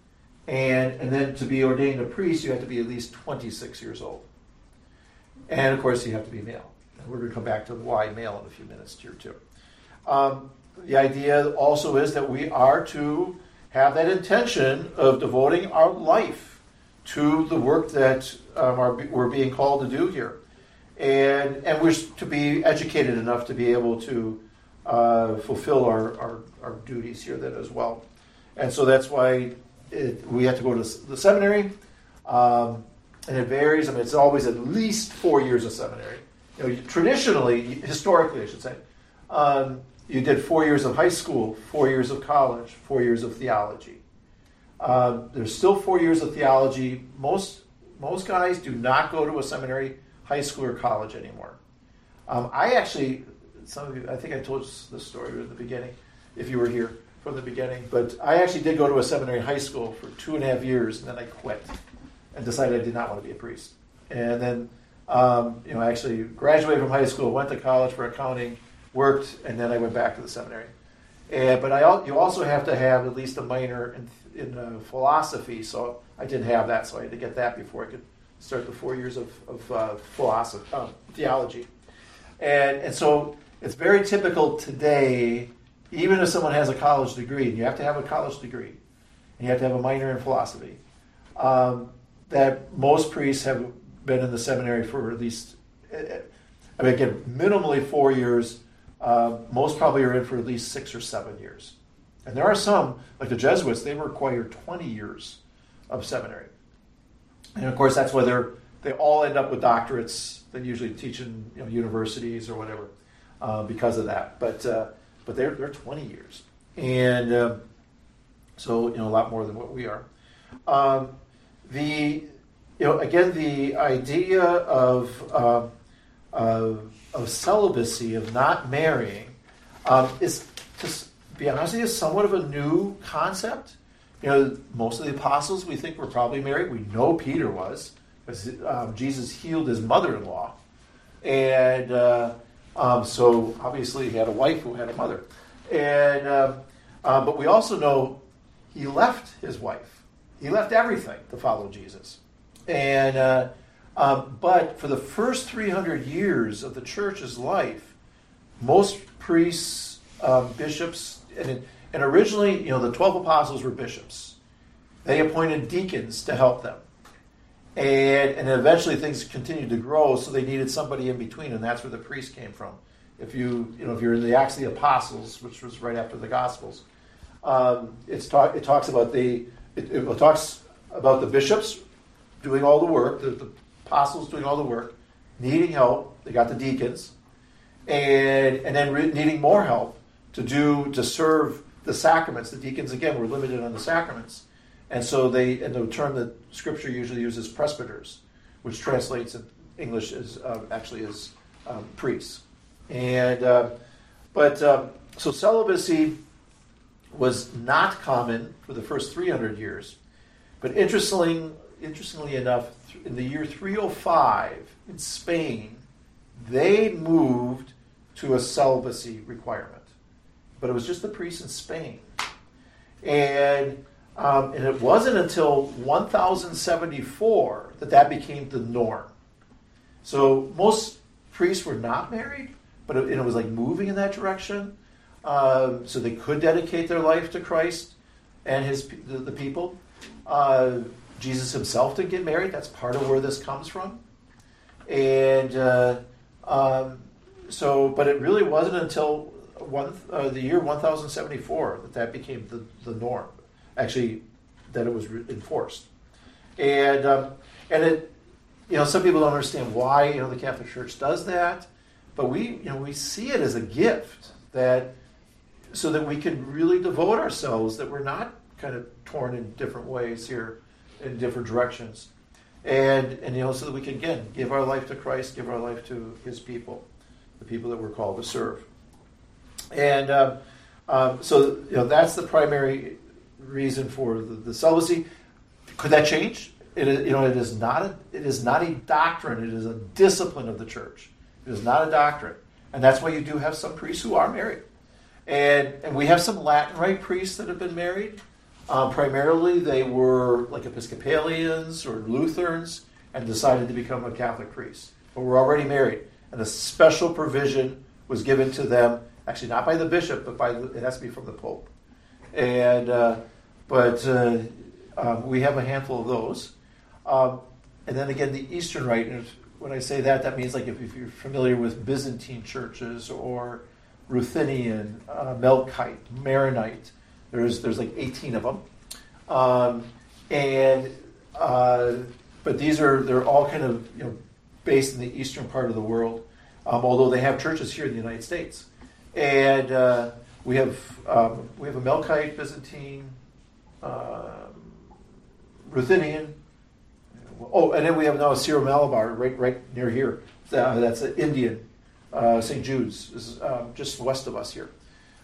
And then to be ordained a priest, you have to be at least 26 years old. And of course, you have to be male. And we're going to come back to why male in a few minutes here too. The idea also is that we are to have that intention of devoting our life to the work that we're being called to do here. And we're to be educated enough to be able to fulfill our duties here then as well. And so that's why we have to go to the seminary. And it varies. I mean, it's always at least 4 years of seminary. Traditionally, historically, I should say, you did 4 years of high school, 4 years of college, 4 years of theology. There's still 4 years of theology. Most guys do not go to a seminary, high school, or college anymore. I actually, some of you, I think I told you this story at the beginning, if you were here from the beginning, but I actually did go to a seminary high school for 2.5 years, and then I quit and decided I did not want to be a priest. And then, I actually graduated from high school, went to college for accounting, worked, and then I went back to the seminary. But you also have to have at least a minor in philosophy, so I didn't have that, so I had to get that before I could start the 4 years of theology. And so it's very typical today, even if someone has a college degree, and you have to have a college degree, and you have to have a minor in philosophy, that most priests have been in the seminary for at least, again, minimally 4 years. Most probably are in for at least 6 or 7 years. And there are some, like the Jesuits, they require 20 years of seminary. And of course, that's why they all end up with doctorates. They usually teach in universities or whatever because of that. But they're 20 years, and so a lot more than what we are. Again, the idea of celibacy, of not marrying, is, to be honest with you, somewhat of a new concept. Most of the apostles we think were probably married. We know Peter was, because Jesus healed his mother-in-law. And so obviously he had a wife who had a mother. And but we also know he left his wife. He left everything to follow Jesus. And but for the first 300 years of the church's life, most priests, bishops, and originally, the 12 apostles were bishops. They appointed deacons to help them. And eventually things continued to grow, so they needed somebody in between, and that's where the priest came from. If you're in the Acts of the Apostles, which was right after the Gospels, it talks about the bishops doing all the work, the apostles doing all the work, needing help. They got the deacons, and then needing more help to serve the sacraments. The deacons, again, were limited on the sacraments. And so the term that Scripture usually uses, presbyters, which translates in English as priests. And so celibacy was not common for the first 300 years. But interestingly enough, in the year 305 in Spain, they moved to a celibacy requirement. But it was just the priests in Spain. And it wasn't until 1074 that became the norm. So most priests were not married, but it was like moving in that direction. So they could dedicate their life to Christ. and the people. Jesus himself didn't get married. That's part of where this comes from. And but it really wasn't until the year 1074 that became the norm. Actually, that it was enforced. And it, some people don't understand why the Catholic Church does that, but we see it as a gift so that we can really devote ourselves, that we're not kind of torn in different ways here, in different directions, and so that we can again give our life to Christ, give our life to His people, the people that we're called to serve. And so that's the primary reason for the celibacy. Could that change? It is not a doctrine. It is a discipline of the church. It is not a doctrine, and that's why you do have some priests who are married, and we have some Latin Rite priests that have been married. Primarily, they were like Episcopalians or Lutherans and decided to become a Catholic priest, but were already married, and a special provision was given to them. Actually, not by the bishop, but it has to be from the Pope, and we have a handful of those. And then again, the Eastern Rite, and when I say that means like if you're familiar with Byzantine churches or Ruthenian, Melkite, Maronite, there's like 18 of them. But they're all kind of based in the eastern part of the world, although they have churches here in the United States. And we have a Melkite, Byzantine, Ruthenian. Oh, and then we have now a Syro-Malabar right near here. That's an Indian, St. Jude's, is just west of us here.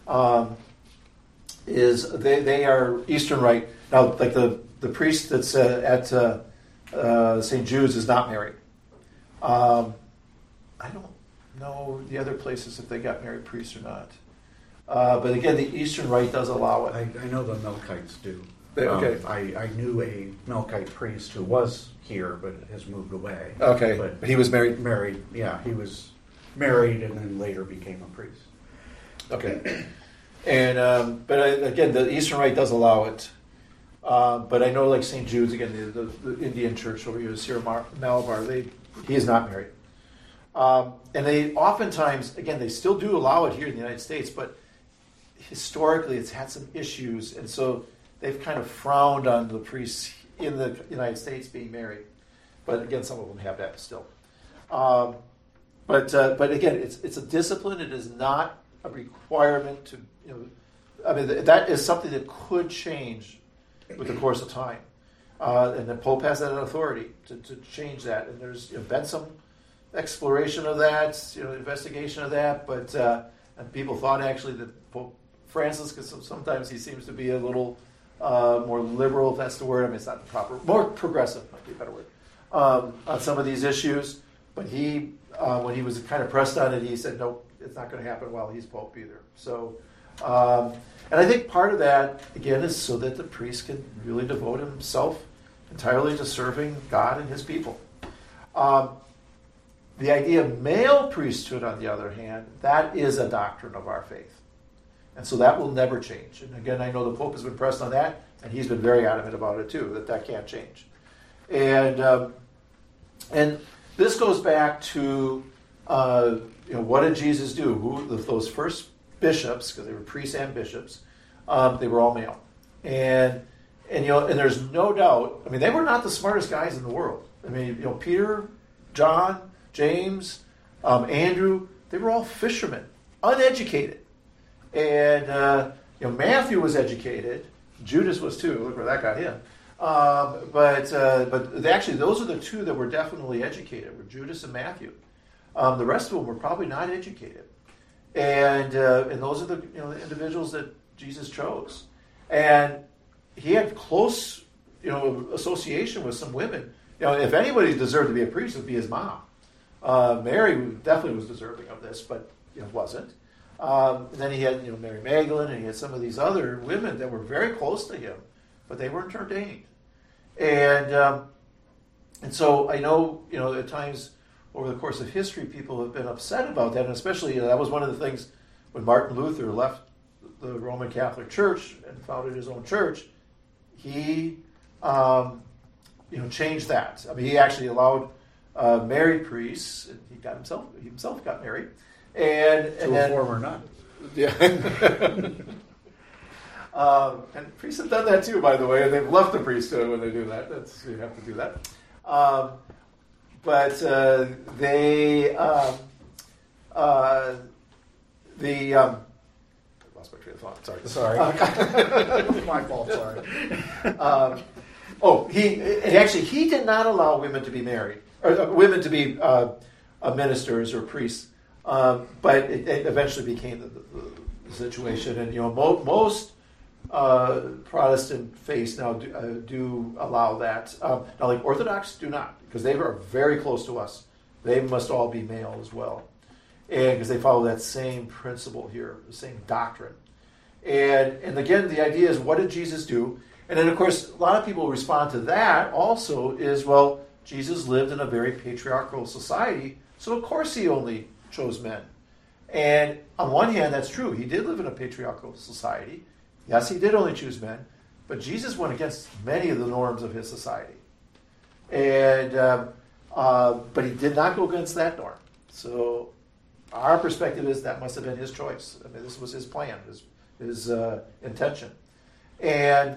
They are Eastern Rite. Now, like the priest that's at St. Jude's is not married. I don't know the other places if they got married priests or not. But again, the Eastern Rite does allow it. I know the Melkites do. Okay. I knew a Melkite priest who was here but has moved away. Okay, but he was married? Married, yeah. He was married and then later became a priest. Okay. And again, the Eastern Rite does allow it. But I know, like St. Jude's, again, the Indian church over here, the Syro-Malabar, he is not married. And they oftentimes, again, they still do allow it here in the United States, but historically it's had some issues, and so they've kind of frowned on the priests in the United States being married. But again, some of them have that still. But again, it's a discipline. It is not a requirement to, that is something that could change with the course of time. And the Pope has that authority to change that. And there's been some exploration of that, investigation of that, but and people thought actually that Pope Francis, because sometimes he seems to be a little more liberal, if that's the word. I mean, it's not the proper, more progressive might be a better word, on some of these issues. But he, when he was kind of pressed on it, he said, nope, it's not going to happen while he's Pope either. So, and I think part of that, again, is so that the priest can really devote himself entirely to serving God and His people. The idea of male priesthood, on the other hand, that is a doctrine of our faith. And so that will never change. And again, I know the Pope has been pressed on that, and he's been very adamant about it too, that can't change. And this goes back to what did Jesus do? Those first bishops, because they were priests and bishops, they were all male. And there's no doubt. I mean, they were not the smartest guys in the world. I mean, Peter, John, James, Andrew, they were all fishermen, uneducated. And Matthew was educated. Judas was too. Look where that got him. But actually, those are the two that were definitely educated, were Judas and Matthew. The rest of them were probably not educated. And those are the individuals that Jesus chose. And he had close association with some women. If anybody deserved to be a priest, it would be his mom. Mary definitely was deserving of this, but wasn't. And then he had Mary Magdalene, and he had some of these other women that were very close to him, but they weren't ordained. And so I know at times over the course of history, people have been upset about that, and especially that was one of the things when Martin Luther left the Roman Catholic Church and founded his own church, he changed that. I mean, he actually allowed married priests. And he himself got married, and then former nun. Yeah. And priests have done that too, by the way, and they've left the priesthood when they do that. You have to do that. But they I lost my train of thought. Sorry. My fault. Sorry. He did not allow women to be married, or women to be ministers or priests. But it eventually became the situation, and most Protestant faiths now do allow that. Now, like Orthodox, do not, because they are very close to us. They must all be male as well, and because they follow that same principle here, the same doctrine. And again, the idea is, what did Jesus do? And then, of course, a lot of people respond to that also is, well, Jesus lived in a very patriarchal society, so of course he only chose men. And on one hand, that's true. He did live in a patriarchal society. Yes, he did only choose men, but Jesus went against many of the norms of his society. And but he did not go against that norm. So our perspective is that must have been his choice. I mean, this was his plan, his intention. And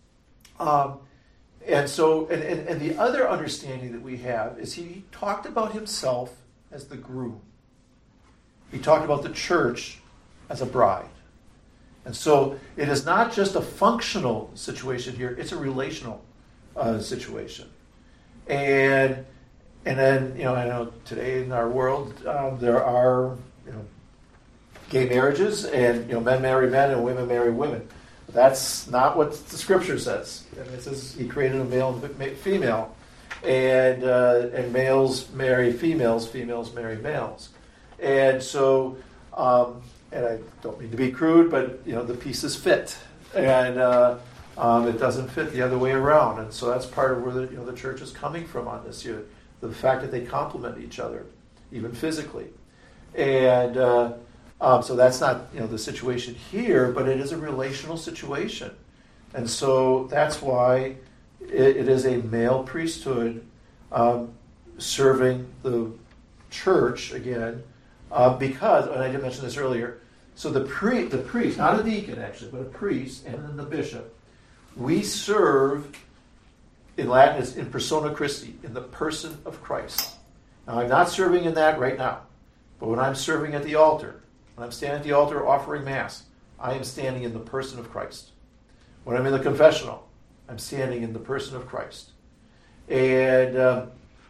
so the other understanding that we have is he talked about himself as the groom. He talked about the church as a bride. And so it is not just a functional situation here, it's a relational situation. And then, I know today in our world there are, gay marriages, and, men marry men and women marry women. That's not what the Scripture says. And it says he created a male and female, and males marry females, females marry males. And so, and I don't mean to be crude, but the pieces fit, and it doesn't fit the other way around. And so that's part of where the church is coming from on this. The fact that they complement each other, even physically, and so that's not the situation here, but it is a relational situation, and so that's why it is a male priesthood serving the church again. Because, and I did mention this earlier, so the priest, not a deacon actually, but a priest, and then the bishop, we serve, in Latin, it's in persona Christi, in the person of Christ. Now, I'm not serving in that right now, but when I'm serving at the altar, when I'm standing at the altar offering Mass, I am standing in the person of Christ. When I'm in the confessional, I'm standing in the person of Christ. And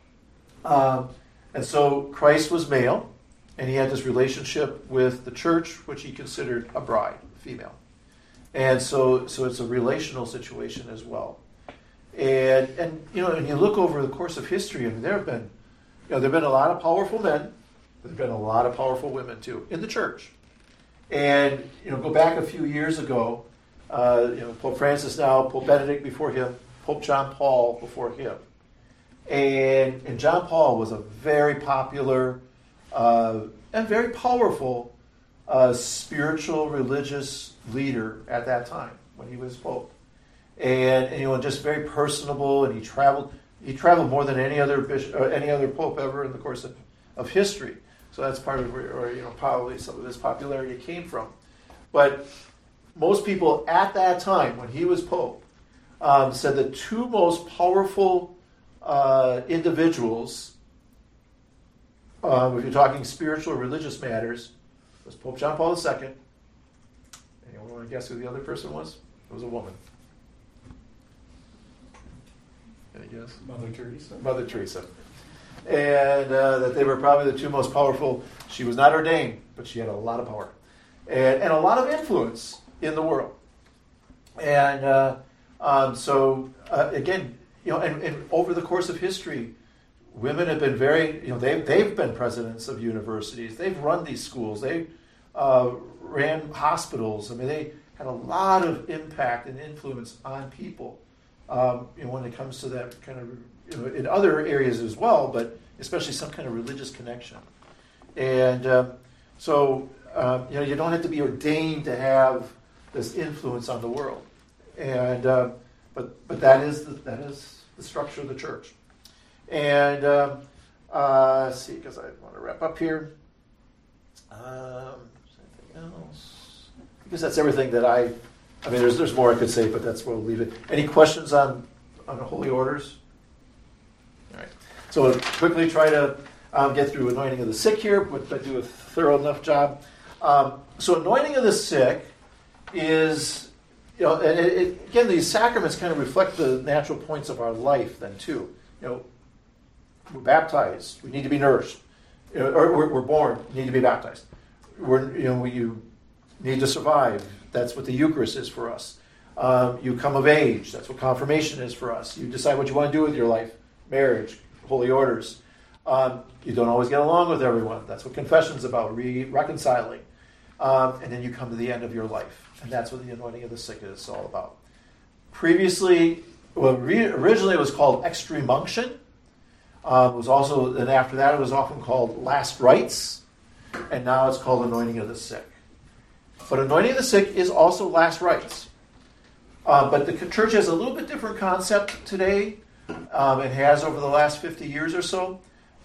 so Christ was male, and he had this relationship with the church, which he considered a bride, female. And so it's a relational situation as well. And you look over the course of history, and there have been a lot of powerful men. There's been a lot of powerful women too in the church. And go back a few years ago, Pope Francis now, Pope Benedict before him, Pope John Paul before him. And John Paul was a very popular and very powerful spiritual religious leader at that time when he was Pope. And just very personable, and he traveled more than any other pope ever in the course of history. So that's part of where probably some of his popularity came from. But most people at that time, when he was Pope, said the two most powerful individuals, if you're talking spiritual or religious matters, was Pope John Paul II. Anyone want to guess who the other person was? It was a woman. Any guess? Mother Teresa. And that they were probably the two most powerful. She was not ordained, but she had a lot of power and a lot of influence in the world. And again, and over the course of history, women have been very, they've been presidents of universities. They've run these schools. They ran hospitals. I mean, they had a lot of impact and influence on people. When it comes to that kind of, in other areas as well, but especially some kind of religious connection. And you don't have to be ordained to have this influence on the world. And but that is the structure of the church. And let's see, because I want to wrap up here. Anything else? I guess that's everything that I mean, there's more I could say, but that's where we'll leave it. Any questions on the holy orders? All right. So we'll quickly try to get through anointing of the sick here, but do a thorough enough job. So anointing of the sick is, and again, these sacraments kind of reflect the natural points of our life then too. We're baptized, we need to be nourished. Or we're born, need to be baptized. You need to survive. That's what the Eucharist is for us. You come of age. That's what confirmation is for us. You decide what you want to do with your life. Marriage, holy orders. You don't always get along with everyone. That's what confession's about, reconciling. And then you come to the end of your life. And that's what the anointing of the sick is all about. Previously, originally it was called extreme unction. It was also, and after that it was often called last rites. And now it's called anointing of the sick. But anointing of the sick is also last rites. But the church has a little bit different concept today. It has over the last 50 years or so.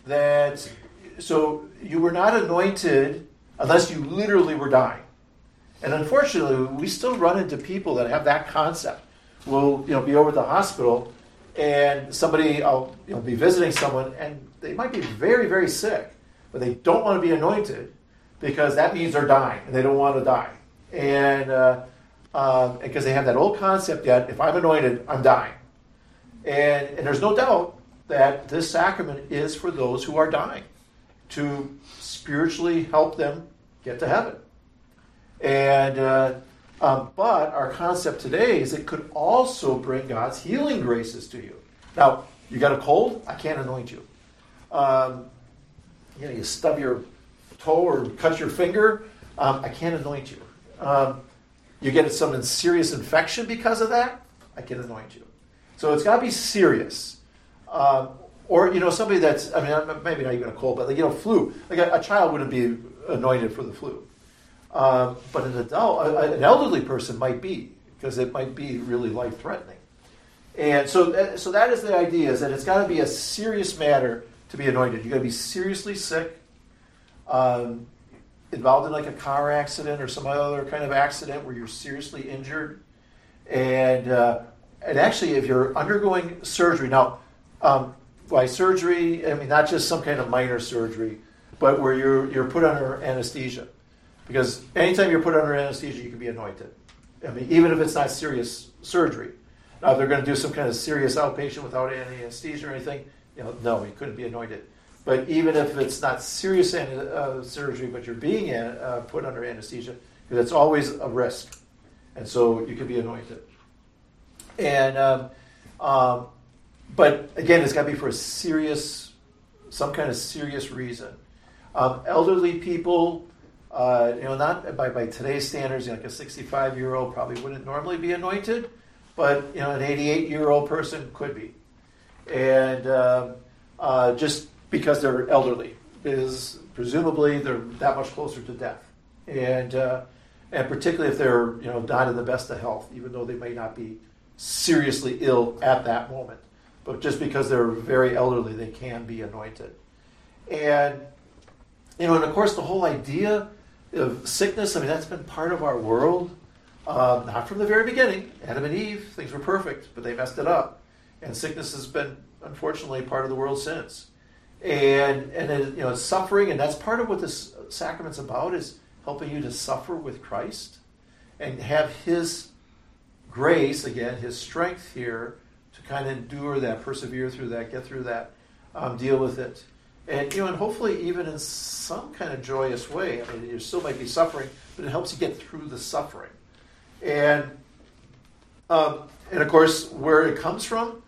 So you were not anointed unless you literally were dying. And unfortunately, we still run into people that have that concept. We'll be over at the hospital, and somebody, I'll be visiting someone, and they might be very, very sick, but they don't want to be anointed because that means they're dying, and they don't want to die. And because they have that old concept that if I'm anointed, I'm dying. And there's no doubt that this sacrament is for those who are dying, to spiritually help them get to heaven. And but our concept today is it could also bring God's healing graces to you. Now, you got a cold? I can't anoint you. You stub your toe or cut your finger? I can't anoint you. You get some serious infection because of that? I can anoint you. So it's got to be serious. Or, somebody that's, maybe not even a cold, but, flu. Like a child wouldn't be anointed for the flu. But an elderly person might be, because it might be really life-threatening. And so that is the idea, is that it's got to be a serious matter to be anointed. You've got to be seriously sick, involved in like a car accident or some other kind of accident where you're seriously injured. And actually, if you're undergoing surgery, now, by surgery, not just some kind of minor surgery, but where you're put under anesthesia. Because anytime you're put under anesthesia, you can be anointed. Even if it's not serious surgery. Now, if they're going to do some kind of serious outpatient without any anesthesia or anything, no, you couldn't be anointed. But even if it's not serious surgery, but you're being put under anesthesia, because it's always a risk. And so you could be anointed. And but again, it's got to be for some kind of serious reason. Elderly people, not by today's standards, like a 65-year-old probably wouldn't normally be anointed, but an 88-year-old person could be, and just because they're elderly, because presumably they're that much closer to death, and particularly if they're not in the best of health, even though they may not be seriously ill at that moment. But just because they're very elderly, they can be anointed. And, and of course, the whole idea of sickness, that's been part of our world. Not from the very beginning. Adam and Eve, things were perfect, but they messed it up. And sickness has been, unfortunately, part of the world since. And it's suffering, and that's part of what this sacrament's about, is helping you to suffer with Christ and have His grace, again, His strength here, to kind of endure that, persevere through that, get through that, deal with it. And, and hopefully even in some kind of joyous way. You still might be suffering, but it helps you get through the suffering. And of course, where it comes from,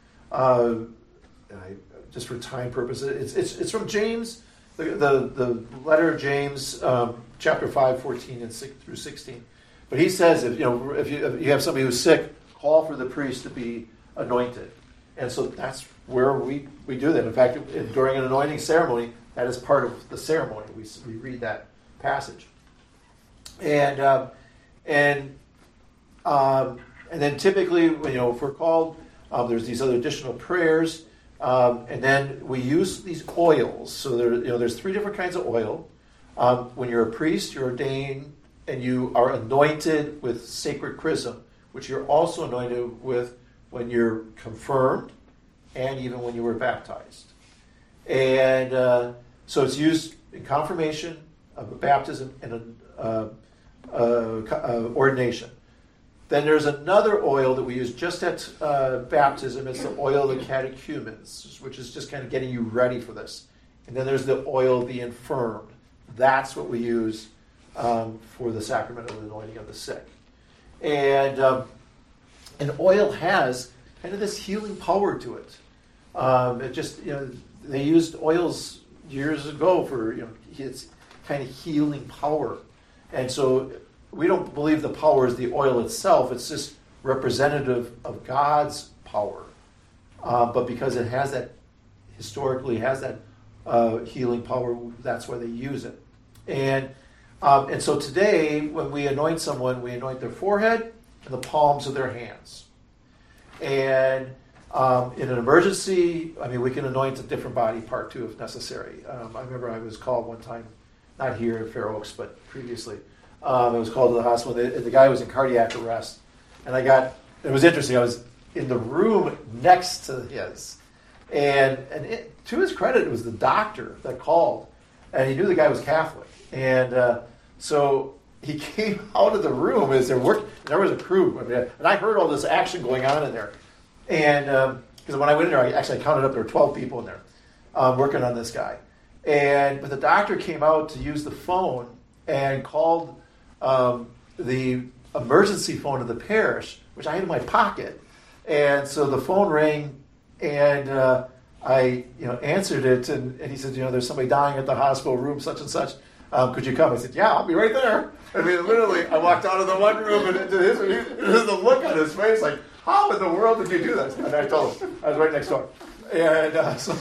just for time purposes, it's from James, the letter of James, chapter 5, 14 and 6 through 16. But he says, if you have somebody who's sick, call for the priest to be anointed. And so that's where we do that. In fact, during an anointing ceremony, that is part of the ceremony. We read that passage. And And then typically, if we're called, there's these other additional prayers, and then we use these oils. So there's 3 different kinds of oil. When you're a priest, you're ordained, and you are anointed with sacred chrism, which you're also anointed with when you're confirmed, and even when you were baptized. And so it's used in confirmation, baptism, and ordination. Then there's another oil that we use just at baptism. It's the oil of the catechumens, which is just kind of getting you ready for this. And then there's the oil of the infirmed. That's what we use for the sacrament of the anointing of the sick. And oil has kind of this healing power to it. It just, they used oils years ago for, its kind of healing power. And so we don't believe the power is the oil itself. It's just representative of God's power. But because it has that, historically has that healing power, that's why they use it. And so today, when we anoint someone, we anoint their forehead and the palms of their hands. And in an emergency, we can anoint a different body part too if necessary. I remember I was called one time, not here in Fair Oaks, but previously. I was called to the hospital. The guy was in cardiac arrest. And it was interesting, I was in the room next to his. And to his credit, it was the doctor that called. And he knew the guy was Catholic. And so he came out of the room as they're working. There was a crew. And I heard all this action going on in there. And because when I went in there, I counted up, there were 12 people in there working on this guy. But the doctor came out to use the phone and called the emergency phone of the parish, which I had in my pocket. And so the phone rang, and I answered it, and he said, there's somebody dying at the hospital room, such and such. Could you come? I said, yeah, I'll be right there. Literally, I walked out of the one room, and the look on his face, like, how in the world did you do this? And I told him, I was right next door. And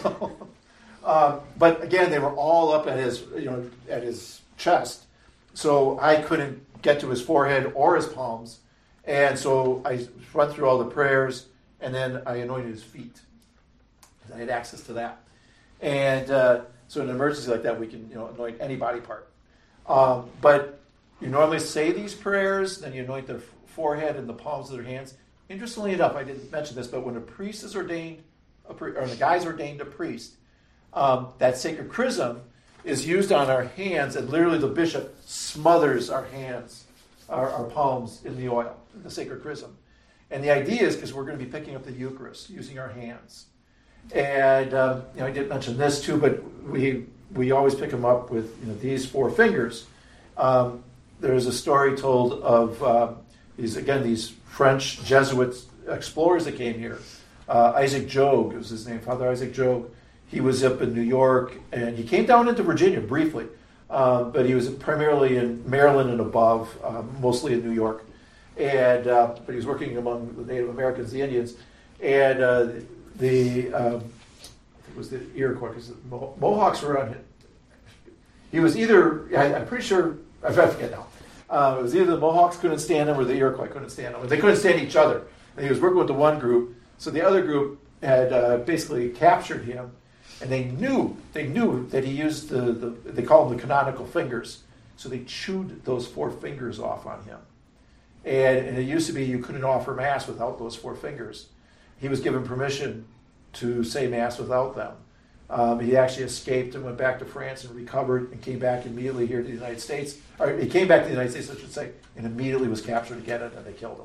but again, they were all up at his chest, so I couldn't get to his forehead or his palms. And so I went through all the prayers, and then I anointed his feet. I had access to that. And so in an emergency like that, we can anoint any body part. But you normally say these prayers, then you anoint their forehead and the palms of their hands. Interestingly enough, I didn't mention this, but when a priest is ordained, or the guy's ordained a priest, that sacred chrism is used on our hands, and literally the bishop smothers our hands, our palms in the oil, the sacred chrism. And the idea is because we're going to be picking up the Eucharist using our hands. And I did mention this too, but we always pick them up with these 4 fingers. There's a story told of these French Jesuit explorers that came here. Isaac Jogues was his name, Father Isaac Jogues. He was up in New York, and he came down into Virginia briefly, but he was primarily in Maryland and above, mostly in New York. And but he was working among the Native Americans, the Indians, and it was the Iroquois, because the Mohawks were on him. He was either, I'm pretty sure, I forget now. It was either the Mohawks couldn't stand him or the Iroquois couldn't stand him. They couldn't stand each other. And he was working with the one group, so the other group had basically captured him, and they knew that he used they call them the canonical fingers. So they chewed those 4 fingers off on him. And it used to be you couldn't offer Mass without those 4 fingers. He was given permission to say Mass without them. He actually escaped and went back to France and recovered and came back immediately here to the United States. Or he came back to the United States, I should say, and immediately was captured again, and they killed him.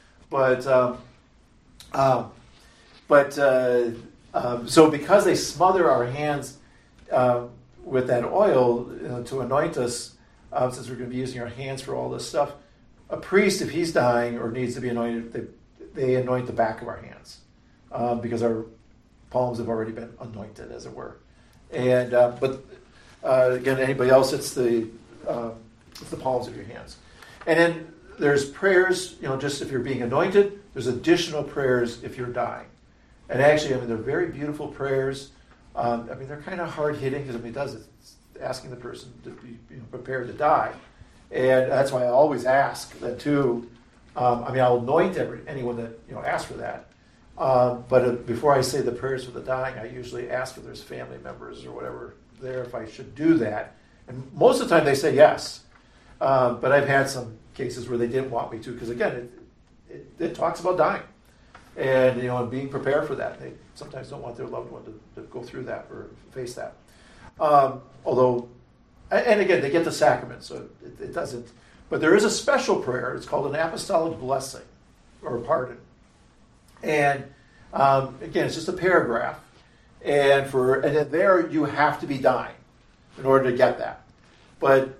So because they smother our hands with that oil to anoint us, since we're going to be using our hands for all this stuff, a priest, if he's dying or needs to be anointed, they anoint the back of our hands because our palms have already been anointed, as it were. And but again, anybody else, it's the palms of your hands. And then there's prayers, just if you're being anointed. There's additional prayers if you're dying. And actually, they're very beautiful prayers. They're kind of hard-hitting because, it's asking the person to be prepared to die. And that's why I always ask that too, I'll anoint anyone that asks for that. But before I say the prayers for the dying, I usually ask if there's family members or whatever there, if I should do that. And most of the time they say yes. But I've had some cases where they didn't want me to, because again, it talks about dying. And, and being prepared for that. They sometimes don't want their loved one to go through that or face that. Although, and again, they get the sacrament, so it doesn't. But there is a special prayer. It's called an apostolic blessing or a pardon. And again, it's just a paragraph. And then there you have to be dying in order to get that. But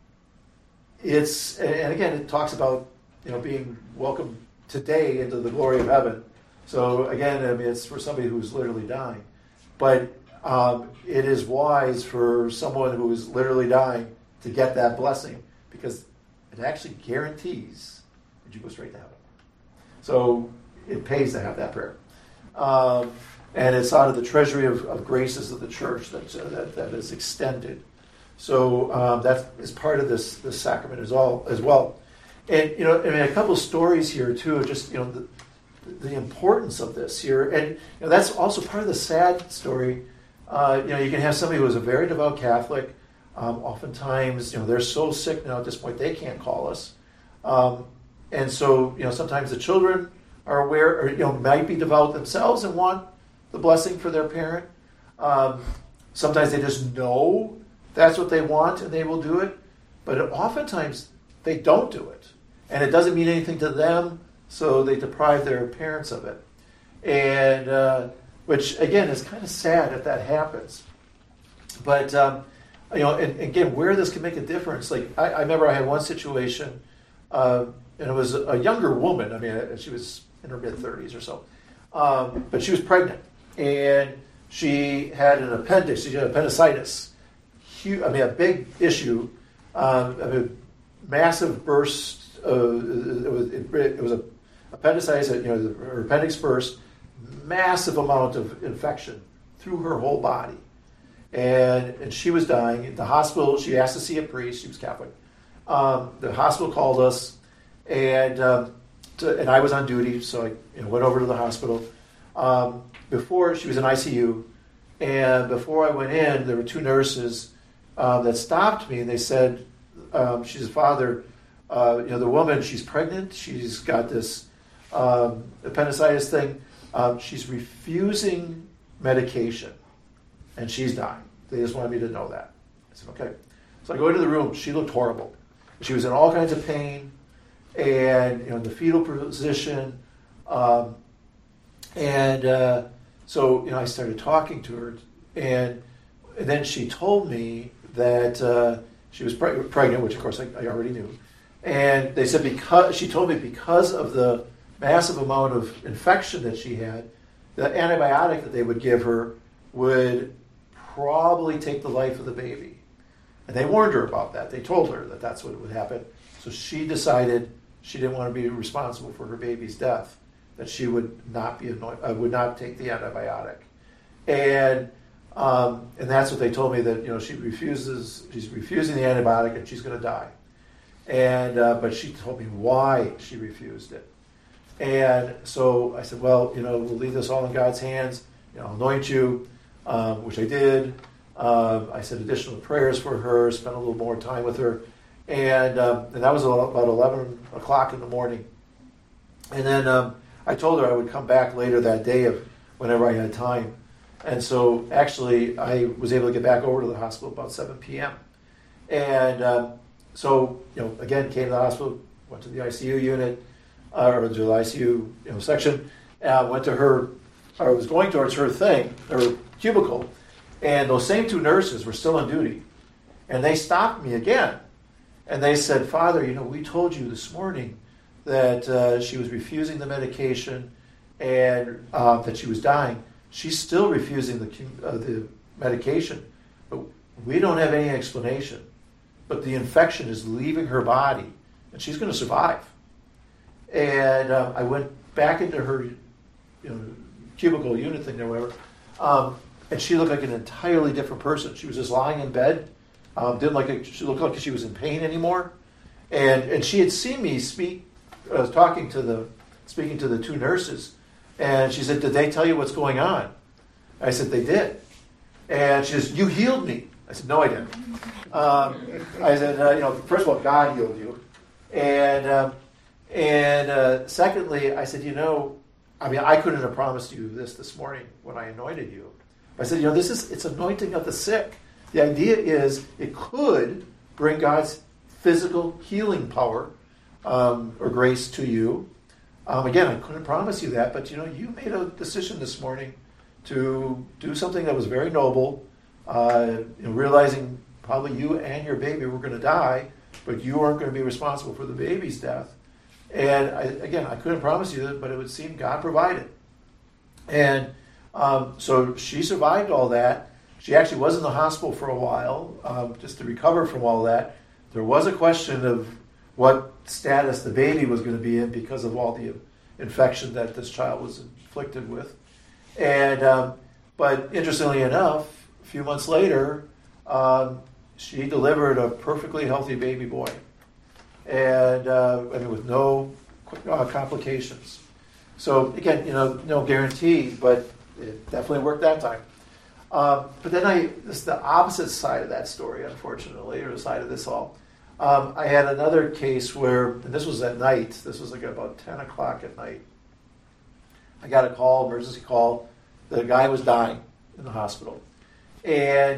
and again, it talks about being welcomed today into the glory of heaven. So again, it's for somebody who's literally dying. But it is wise for someone who is literally dying to get that blessing, because it actually guarantees that you go straight to heaven. So it pays to have that prayer. And it's out of the treasury of graces of the church that is extended. So that is part of this sacrament as well. And a couple of stories here too, of just the importance of this here, and that's also part of the sad story. You can have somebody who is a very devout Catholic. Oftentimes, they're so sick now at this point they can't call us, and so sometimes the children are aware, or might be devout themselves and want the blessing for their parent. Sometimes they just know that's what they want and they will do it, but oftentimes they don't do it, and it doesn't mean anything to them, so they deprive their parents of it, and which again is kind of sad if that happens. But and again, where this can make a difference, like I remember I had one situation, and it was a younger woman. She was in her mid-30s or so, but she was pregnant, and she had an appendix. She had appendicitis. A big issue. Massive burst. It was a appendicitis. Her appendix burst. Massive amount of infection through her whole body, and she was dying. At the hospital, she asked to see a priest. She was Catholic. The hospital called us, and I was on duty, so I went over to the hospital. Before, she was in ICU, and before I went in, there were two nurses that stopped me, and they said, she said, "Father, the woman, she's pregnant. She's got this appendicitis thing. She's refusing medication, and she's dying. They just wanted me to know that." I said, "Okay." So I go into the room. She looked horrible. She was in all kinds of pain, and in the fetal position. So I started talking to her, and then she told me that she was pregnant, which of course I already knew. And they said because of the massive amount of infection that she had, the antibiotic that they would give her would probably take the life of the baby. And they warned her about that. They told her that that's what would happen. So she decided she didn't want to be responsible for her baby's death, that she would not would not take the antibiotic. And that's what they told me, that she's refusing the antibiotic and she's going to die. And but she told me why she refused it. And so I said, well, we'll leave this all in God's hands. I'll anoint you, which I did. I said additional prayers for her, spent a little more time with her. And that was about 11 o'clock in the morning. And then I told her I would come back later that day whenever I had time. And so actually I was able to get back over to the hospital about 7 p.m. And so, again, came to the hospital, went to the ICU unit, or to the ICU section, went to her, or was going towards her cubicle, and those same two nurses were still on duty. And they stopped me again. And they said, "Father, we told you this morning that she was refusing the medication and that she was dying. She's still refusing the medication, but we don't have any explanation. But the infection is leaving her body, and she's going to survive." And I went back into her cubicle unit thing or whatever, and she looked like an entirely different person. She was just lying in bed. She looked like she was in pain anymore. And she had seen me speak was speaking to the two nurses, and she said, "Did they tell you what's going on?" I said, "They did." And she says, "You healed me." I said, "No, I didn't." I said, first of all, God healed you, and secondly, I said, I couldn't have promised you this morning when I anointed you. I said, it's anointing of the sick. The idea is it could bring God's physical healing power or grace to you. Again, I couldn't promise you that, but you made a decision this morning to do something that was very noble, realizing probably you and your baby were going to die, but you weren't going to be responsible for the baby's death. And I couldn't promise you that, but it would seem God provided. And so she survived all that. She actually was in the hospital for a while, just to recover from all that. There was a question of what status the baby was going to be in because of all the infection that this child was inflicted with. And but interestingly enough, a few months later, she delivered a perfectly healthy baby boy, and with no complications. So again, no guarantee, but it definitely worked that time. But then this is the opposite side of that story, unfortunately, or the side of this all. I had another case where, and this was at night. This was like about 10 o'clock at night. I got a call, emergency call. The guy was dying in the hospital, and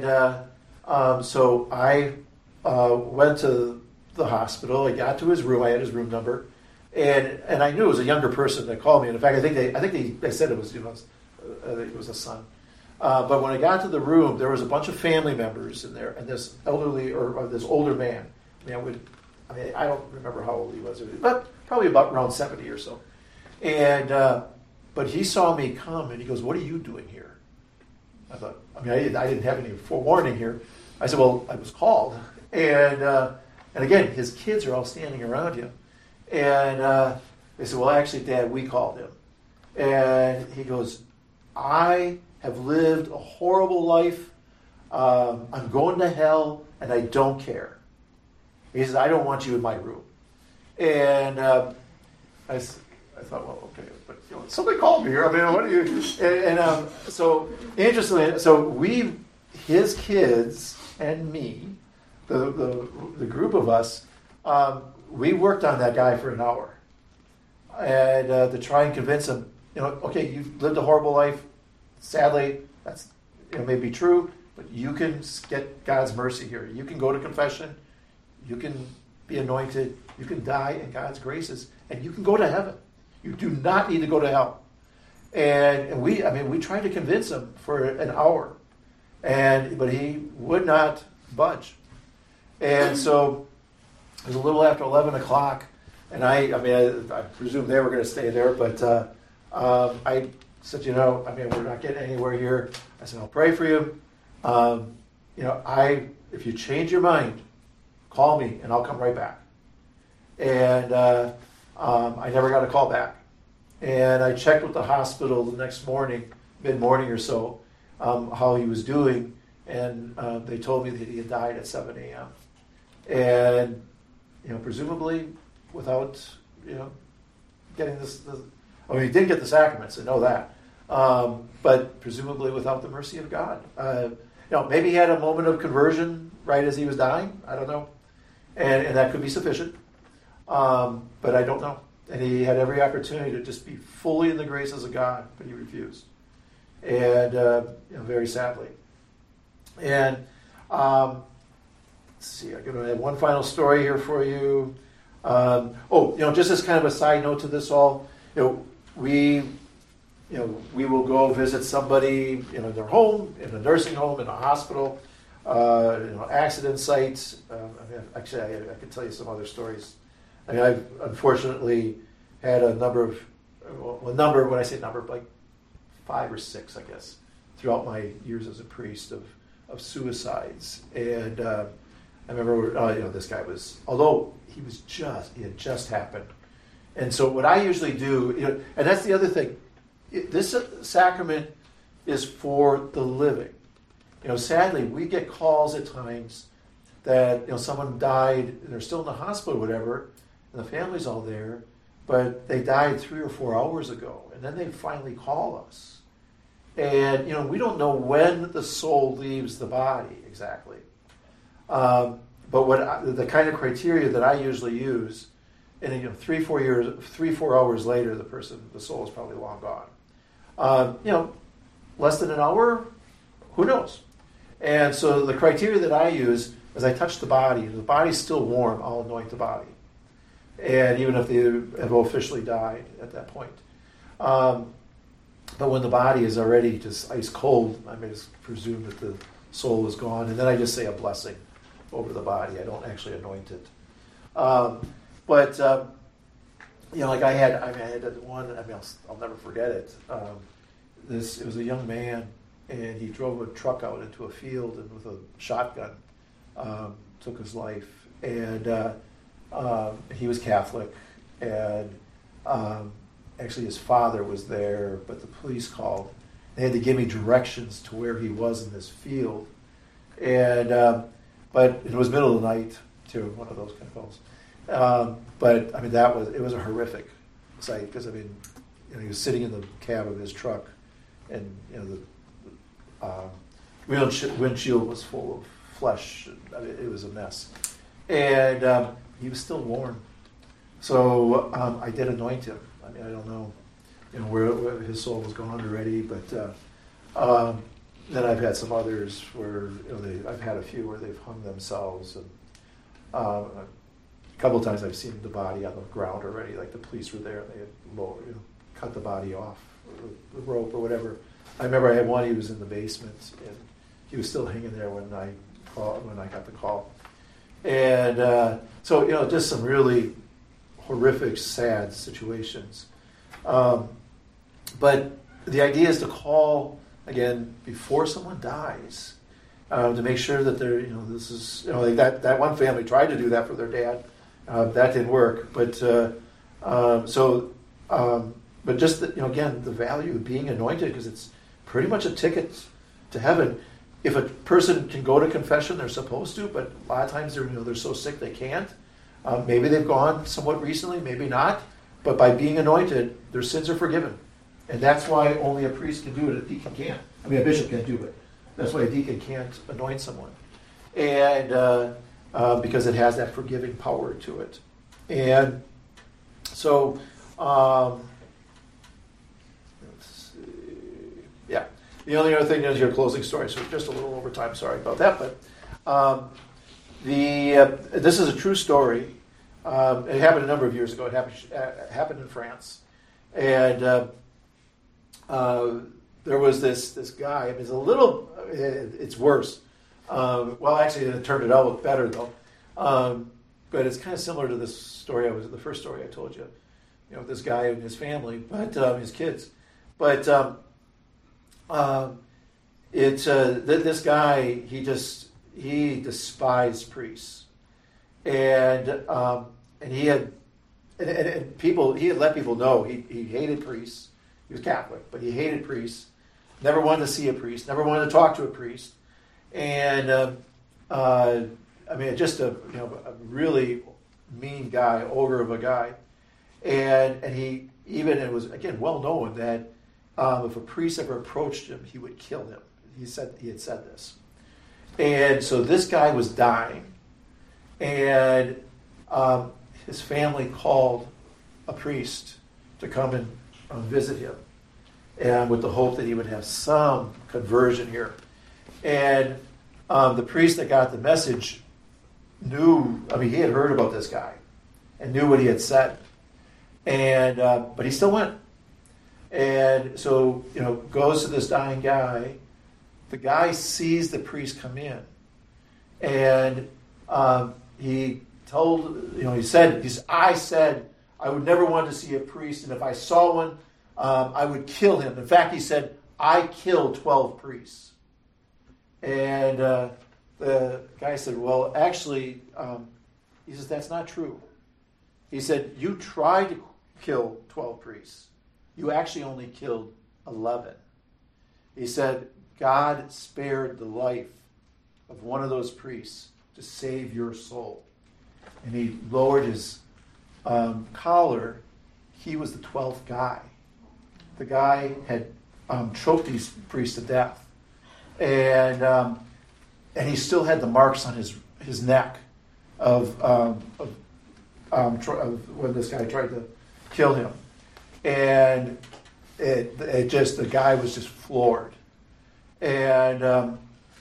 so I went to the hospital. I got to his room. I had his room number, and I knew it was a younger person that called me. And in fact, I think they said it was it was a son. But when I got to the room, there was a bunch of family members in there, and this elderly or this older man. I don't remember how old he was, but probably about around 70 or so. And but he saw me come, and he goes, "What are you doing here?" I thought, I didn't have any forewarning here. I said, "Well, I was called," and again, his kids are all standing around him, and they said, "Well, actually, Dad, we called him," and he goes, "I have lived a horrible life. I'm going to hell, and I don't care." He says, "I don't want you in my room," and I thought, well, okay, but somebody called me here. What do you? And so interestingly, his kids and me, the group of us, we worked on that guy for an hour, and to try and convince him, okay, you've lived a horrible life. Sadly, that's may be true, but you can get God's mercy here. You can go to confession. You can be anointed. You can die in God's graces, and you can go to heaven. You do not need to go to hell. And we tried to convince him for an hour, but he would not budge. And so it was a little after 11 o'clock, and I presume they were going to stay there, but I said, we're not getting anywhere here. I said, I'll pray for you. If you change your mind, call me, and I'll come right back. And I never got a call back. And I checked with the hospital the next morning, mid-morning or so, how he was doing, and they told me that he had died at 7 a.m. And, presumably without, getting this, he did get the sacraments, I know that, but presumably without the mercy of God. Maybe he had a moment of conversion right as he was dying, I don't know, and that could be sufficient. But I don't know. And he had every opportunity to just be fully in the graces of God, but he refused. And, very sadly. And, let's see, I'm going to have one final story here for you. Just as kind of a side note to this all, we will go visit somebody, in their home, in a nursing home, in a hospital, accident sites. Actually, I could tell you some other stories. I've unfortunately had a number, when I say number, like 5 or 6, I guess, throughout my years as a priest of suicides. And I remember, this guy was, although it had just happened. And so what I usually do, and that's the other thing, this sacrament is for the living. Sadly, we get calls at times that, someone died, and they're still in the hospital or whatever, and the family's all there, but they died 3 or 4 hours ago. And then they finally call us. And, we don't know when the soul leaves the body exactly. But the kind of criteria that I usually use, and then, 3-4 hours later, the soul is probably long gone. Less than an hour, who knows? And so the criteria that I use is I touch the body's still warm, I'll anoint the body. And even if they have officially died at that point. But when the body is already just ice cold, I may just presume that the soul is gone, and then I just say a blessing over the body. I don't actually anoint it. Like I had one. I'll never forget it. It was a young man, and he drove a truck out into a field and with a shotgun took his life. And he was Catholic, and actually his father was there, but the police called. They had to give me directions to where he was in this field, and but it was middle of the night too, one of those kind of calls. But it was a horrific sight because he was sitting in the cab of his truck, and the windshield was full of flesh. It was a mess, and he was still warm. So I did anoint him. I don't know, where his soul was gone already, but then I've had some others where I've had a few where they've hung themselves, and a couple of times I've seen the body on the ground already, like the police were there and they had cut the body off, or the rope or whatever. I remember I had one. He was in the basement and he was still hanging there when I got the call, and so just some really horrific, sad situations. But the idea is to call again before someone dies, to make sure that they're, this is, like that one family tried to do that for their dad. That didn't work. But but just again, the value of being anointed, because it's pretty much a ticket to heaven. If a person can go to confession, they're supposed to, but a lot of times they're so sick they can't. Maybe they've gone somewhat recently, maybe not. But by being anointed, their sins are forgiven. And that's why only a priest can do it. A deacon can't. A bishop can't do it. That's why a deacon can't anoint someone. And because it has that forgiving power to it. And so, yeah. The only other thing is your closing story. So just a little over time. Sorry about that. But this is a true story. It happened a number of years ago. It happened in France. And there was this guy. It's worse. Actually, it turned out better, though. But it's kind of similar to this story. The first story I told you. This guy and his family, but his kids. But this guy, he despised priests, and he had let people know he hated priests. He was Catholic, but he hated priests. Never wanted to see a priest. Never wanted to talk to a priest. And just a really mean guy, ogre of a guy. And it was again well known that if a priest ever approached him, he would kill him. He had said this. And so this guy was dying, and his family called a priest to come and visit him, and with the hope that he would have some conversion here. And the priest that got the message knew, he had heard about this guy and knew what he had said. And but he still went. And so, goes to this dying guy. The guy sees the priest come in. And he told, I said I would never want to see a priest, and if I saw one, I would kill him. In fact, he said, I killed 12 priests. And the guy said, well, actually, he says, that's not true. He said, you tried to kill 12 priests. You actually only killed 11. He said, God spared the life of one of those priests to save your soul. And he lowered his collar he was the 12th guy. The guy had choked these priests to death, and he still had the marks on his neck of when this guy tried to kill him, and it just, the guy was just floored, but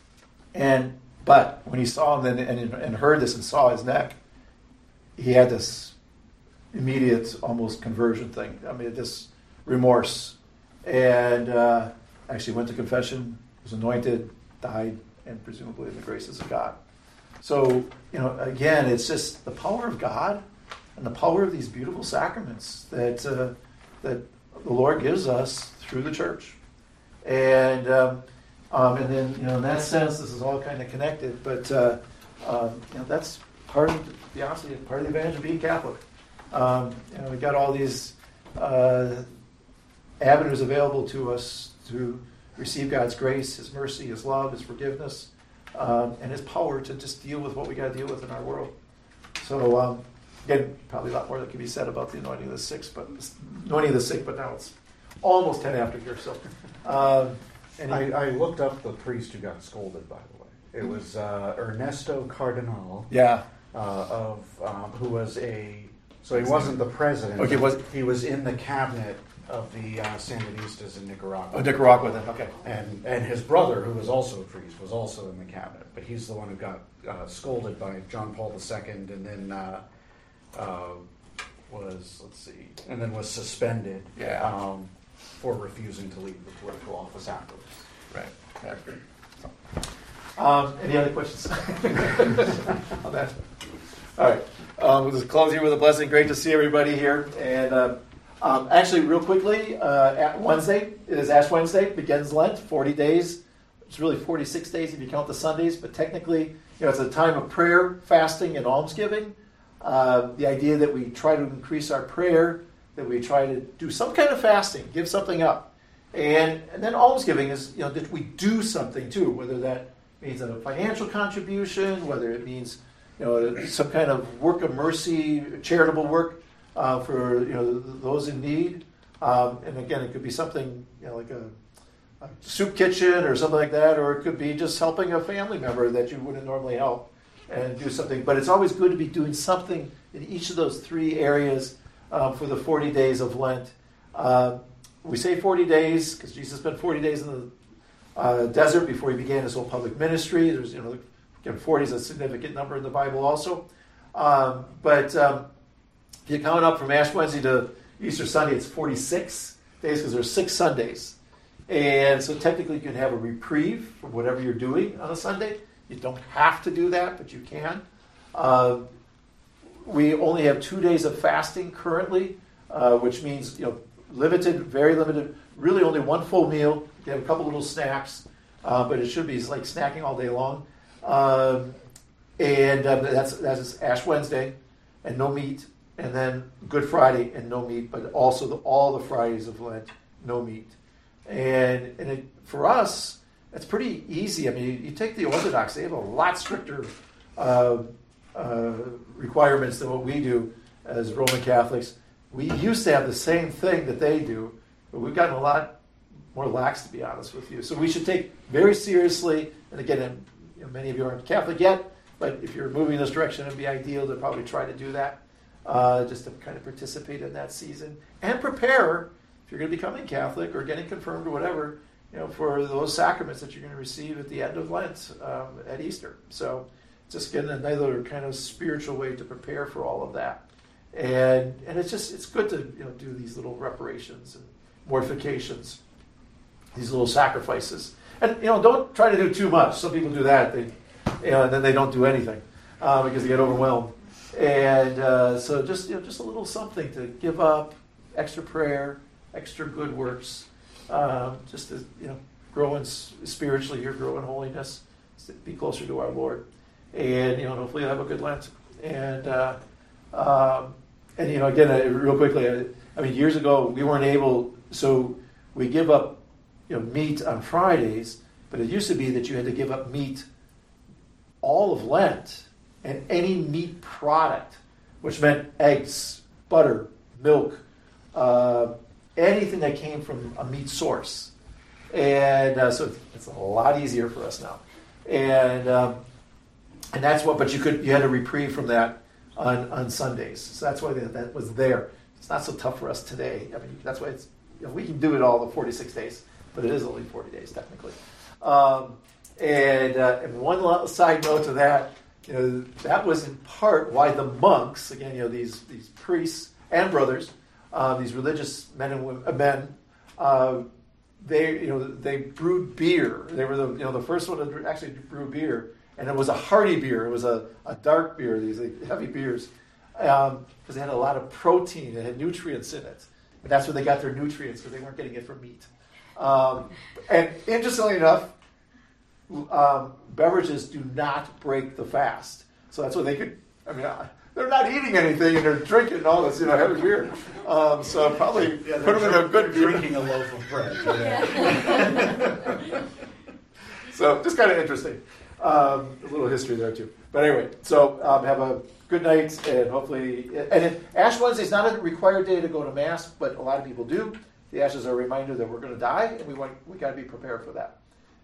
when he saw him and heard this and saw his neck, he had this immediate almost conversion thing. I mean, this remorse, and actually went to confession, was anointed, died, and presumably in the graces of God. So, again, it's just the power of God and the power of these beautiful sacraments that the Lord gives us through the church. And then, in that sense, this is all kind of connected. But, that's part of, to be honest with you, part of the advantage of being Catholic. We've got all these avenues available to us to receive God's grace, His mercy, His love, His forgiveness, and His power to just deal with what we got to deal with in our world. So, again, probably a lot more that can be said about the anointing of the sick, but now it's almost 10 after here. So, I looked up the priest who got scolded, by the way. It was Ernesto Cardinal. Yeah. Who was so he wasn't the president. Okay, he was in the cabinet of the Sandinistas in Nicaragua. Oh, Nicaragua then, okay. And his brother, who was also a priest, was also in the cabinet. But he's the one who got scolded by John Paul II, and then was suspended for refusing to leave the political office afterwards. Right. Any other questions on that? All right. We'll just close here with a blessing. Great to see everybody here. And actually, real quickly, Wednesday is Ash Wednesday. Begins Lent, 40 days. It's really 46 days if you count the Sundays. But technically, it's a time of prayer, fasting, and almsgiving. The idea that we try to increase our prayer, that we try to do some kind of fasting, give something up. And then almsgiving is, that we do something too, whether that means a financial contribution, whether it means, some kind of work of mercy, charitable work for, those in need. And again, it could be something, like a soup kitchen or something like that, or it could be just helping a family member that you wouldn't normally help and do something. But it's always good to be doing something in each of those three areas for the 40 days of Lent. We say 40 days because Jesus spent 40 days in the desert before he began his whole public ministry. There's, again, 40 is a significant number in the Bible also. But if you count up from Ash Wednesday to Easter Sunday, it's 46 days because there's 6 Sundays. And so technically you can have a reprieve from whatever you're doing on a Sunday. You don't have to do that, but you can. We only have 2 days of fasting currently, which means, limited, very limited, really only one full meal. You have a couple little snacks, but it should be like snacking all day long. That's Ash Wednesday and no meat, and then Good Friday and no meat, but also all the Fridays of Lent, no meat. And for us, it's pretty easy. I mean, you take the Orthodox; they have a lot stricter requirements than what we do as Roman Catholics. We used to have the same thing that they do, but we've gotten a lot more lax, to be honest with you. So we should take very seriously, and again, many of you aren't Catholic yet, but if you're moving in this direction, it'd be ideal to probably try to do that, just to kind of participate in that season and prepare, if you're going to be becoming Catholic or getting confirmed or whatever, for those sacraments that you're going to receive at the end of Lent at Easter. So just getting another kind of spiritual way to prepare for all of that. And it's good to do these little reparations and mortifications, these little sacrifices. And don't try to do too much. Some people do that, and then they don't do anything because they get overwhelmed. And so just a little something to give up, extra prayer, extra good works, just to grow spiritually, here, grow in holiness, be closer to our Lord, and hopefully you'll have a good Lent. And again, real quickly, I mean, years ago we weren't able, so we give up, meat on Fridays, but it used to be that you had to give up meat all of Lent and any meat product, which meant eggs, butter, milk, anything that came from a meat source. And so it's a lot easier for us now. And that's what, but you had a reprieve from that on Sundays. So that's why that was there. It's not so tough for us today. I mean, that's why it's, we can do it all the 46 days, but it is only 40 days technically. And one side note to that, that was in part why the monks, again, these priests and brothers, these religious men and women, they brewed beer. They were the first one to actually brew beer, and it was a hearty beer. It was a dark beer. These heavy beers, because they had a lot of protein. It had nutrients in it, and that's where they got their nutrients, because they weren't getting it from meat. And interestingly enough, beverages do not break the fast, so that's what they could. I mean, they're not eating anything and they're drinking all this, heavy beer. So probably put them in a good drinking a loaf of bread. Yeah. So just kind of interesting. A little history there too. But anyway, so have a good night, and hopefully. And then Ash Wednesday is not a required day to go to Mass, but a lot of people do. The ashes are a reminder that we're going to die, and we got to be prepared for that.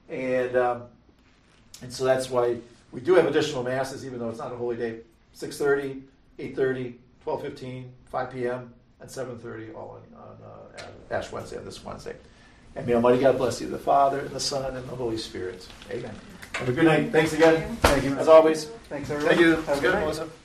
And so that's why we do have additional masses, even though it's not a holy day. 6:30, 8:30, 12:15, 5 p.m., and 7:30, all on Ash Wednesday, on this Wednesday. And may Almighty God bless you, the Father, and the Son, and the Holy Spirit. Amen. Have a good night. Thanks again. Thank you. As always. Thanks, everyone. Thank you. Have a That's good good, night. Melissa.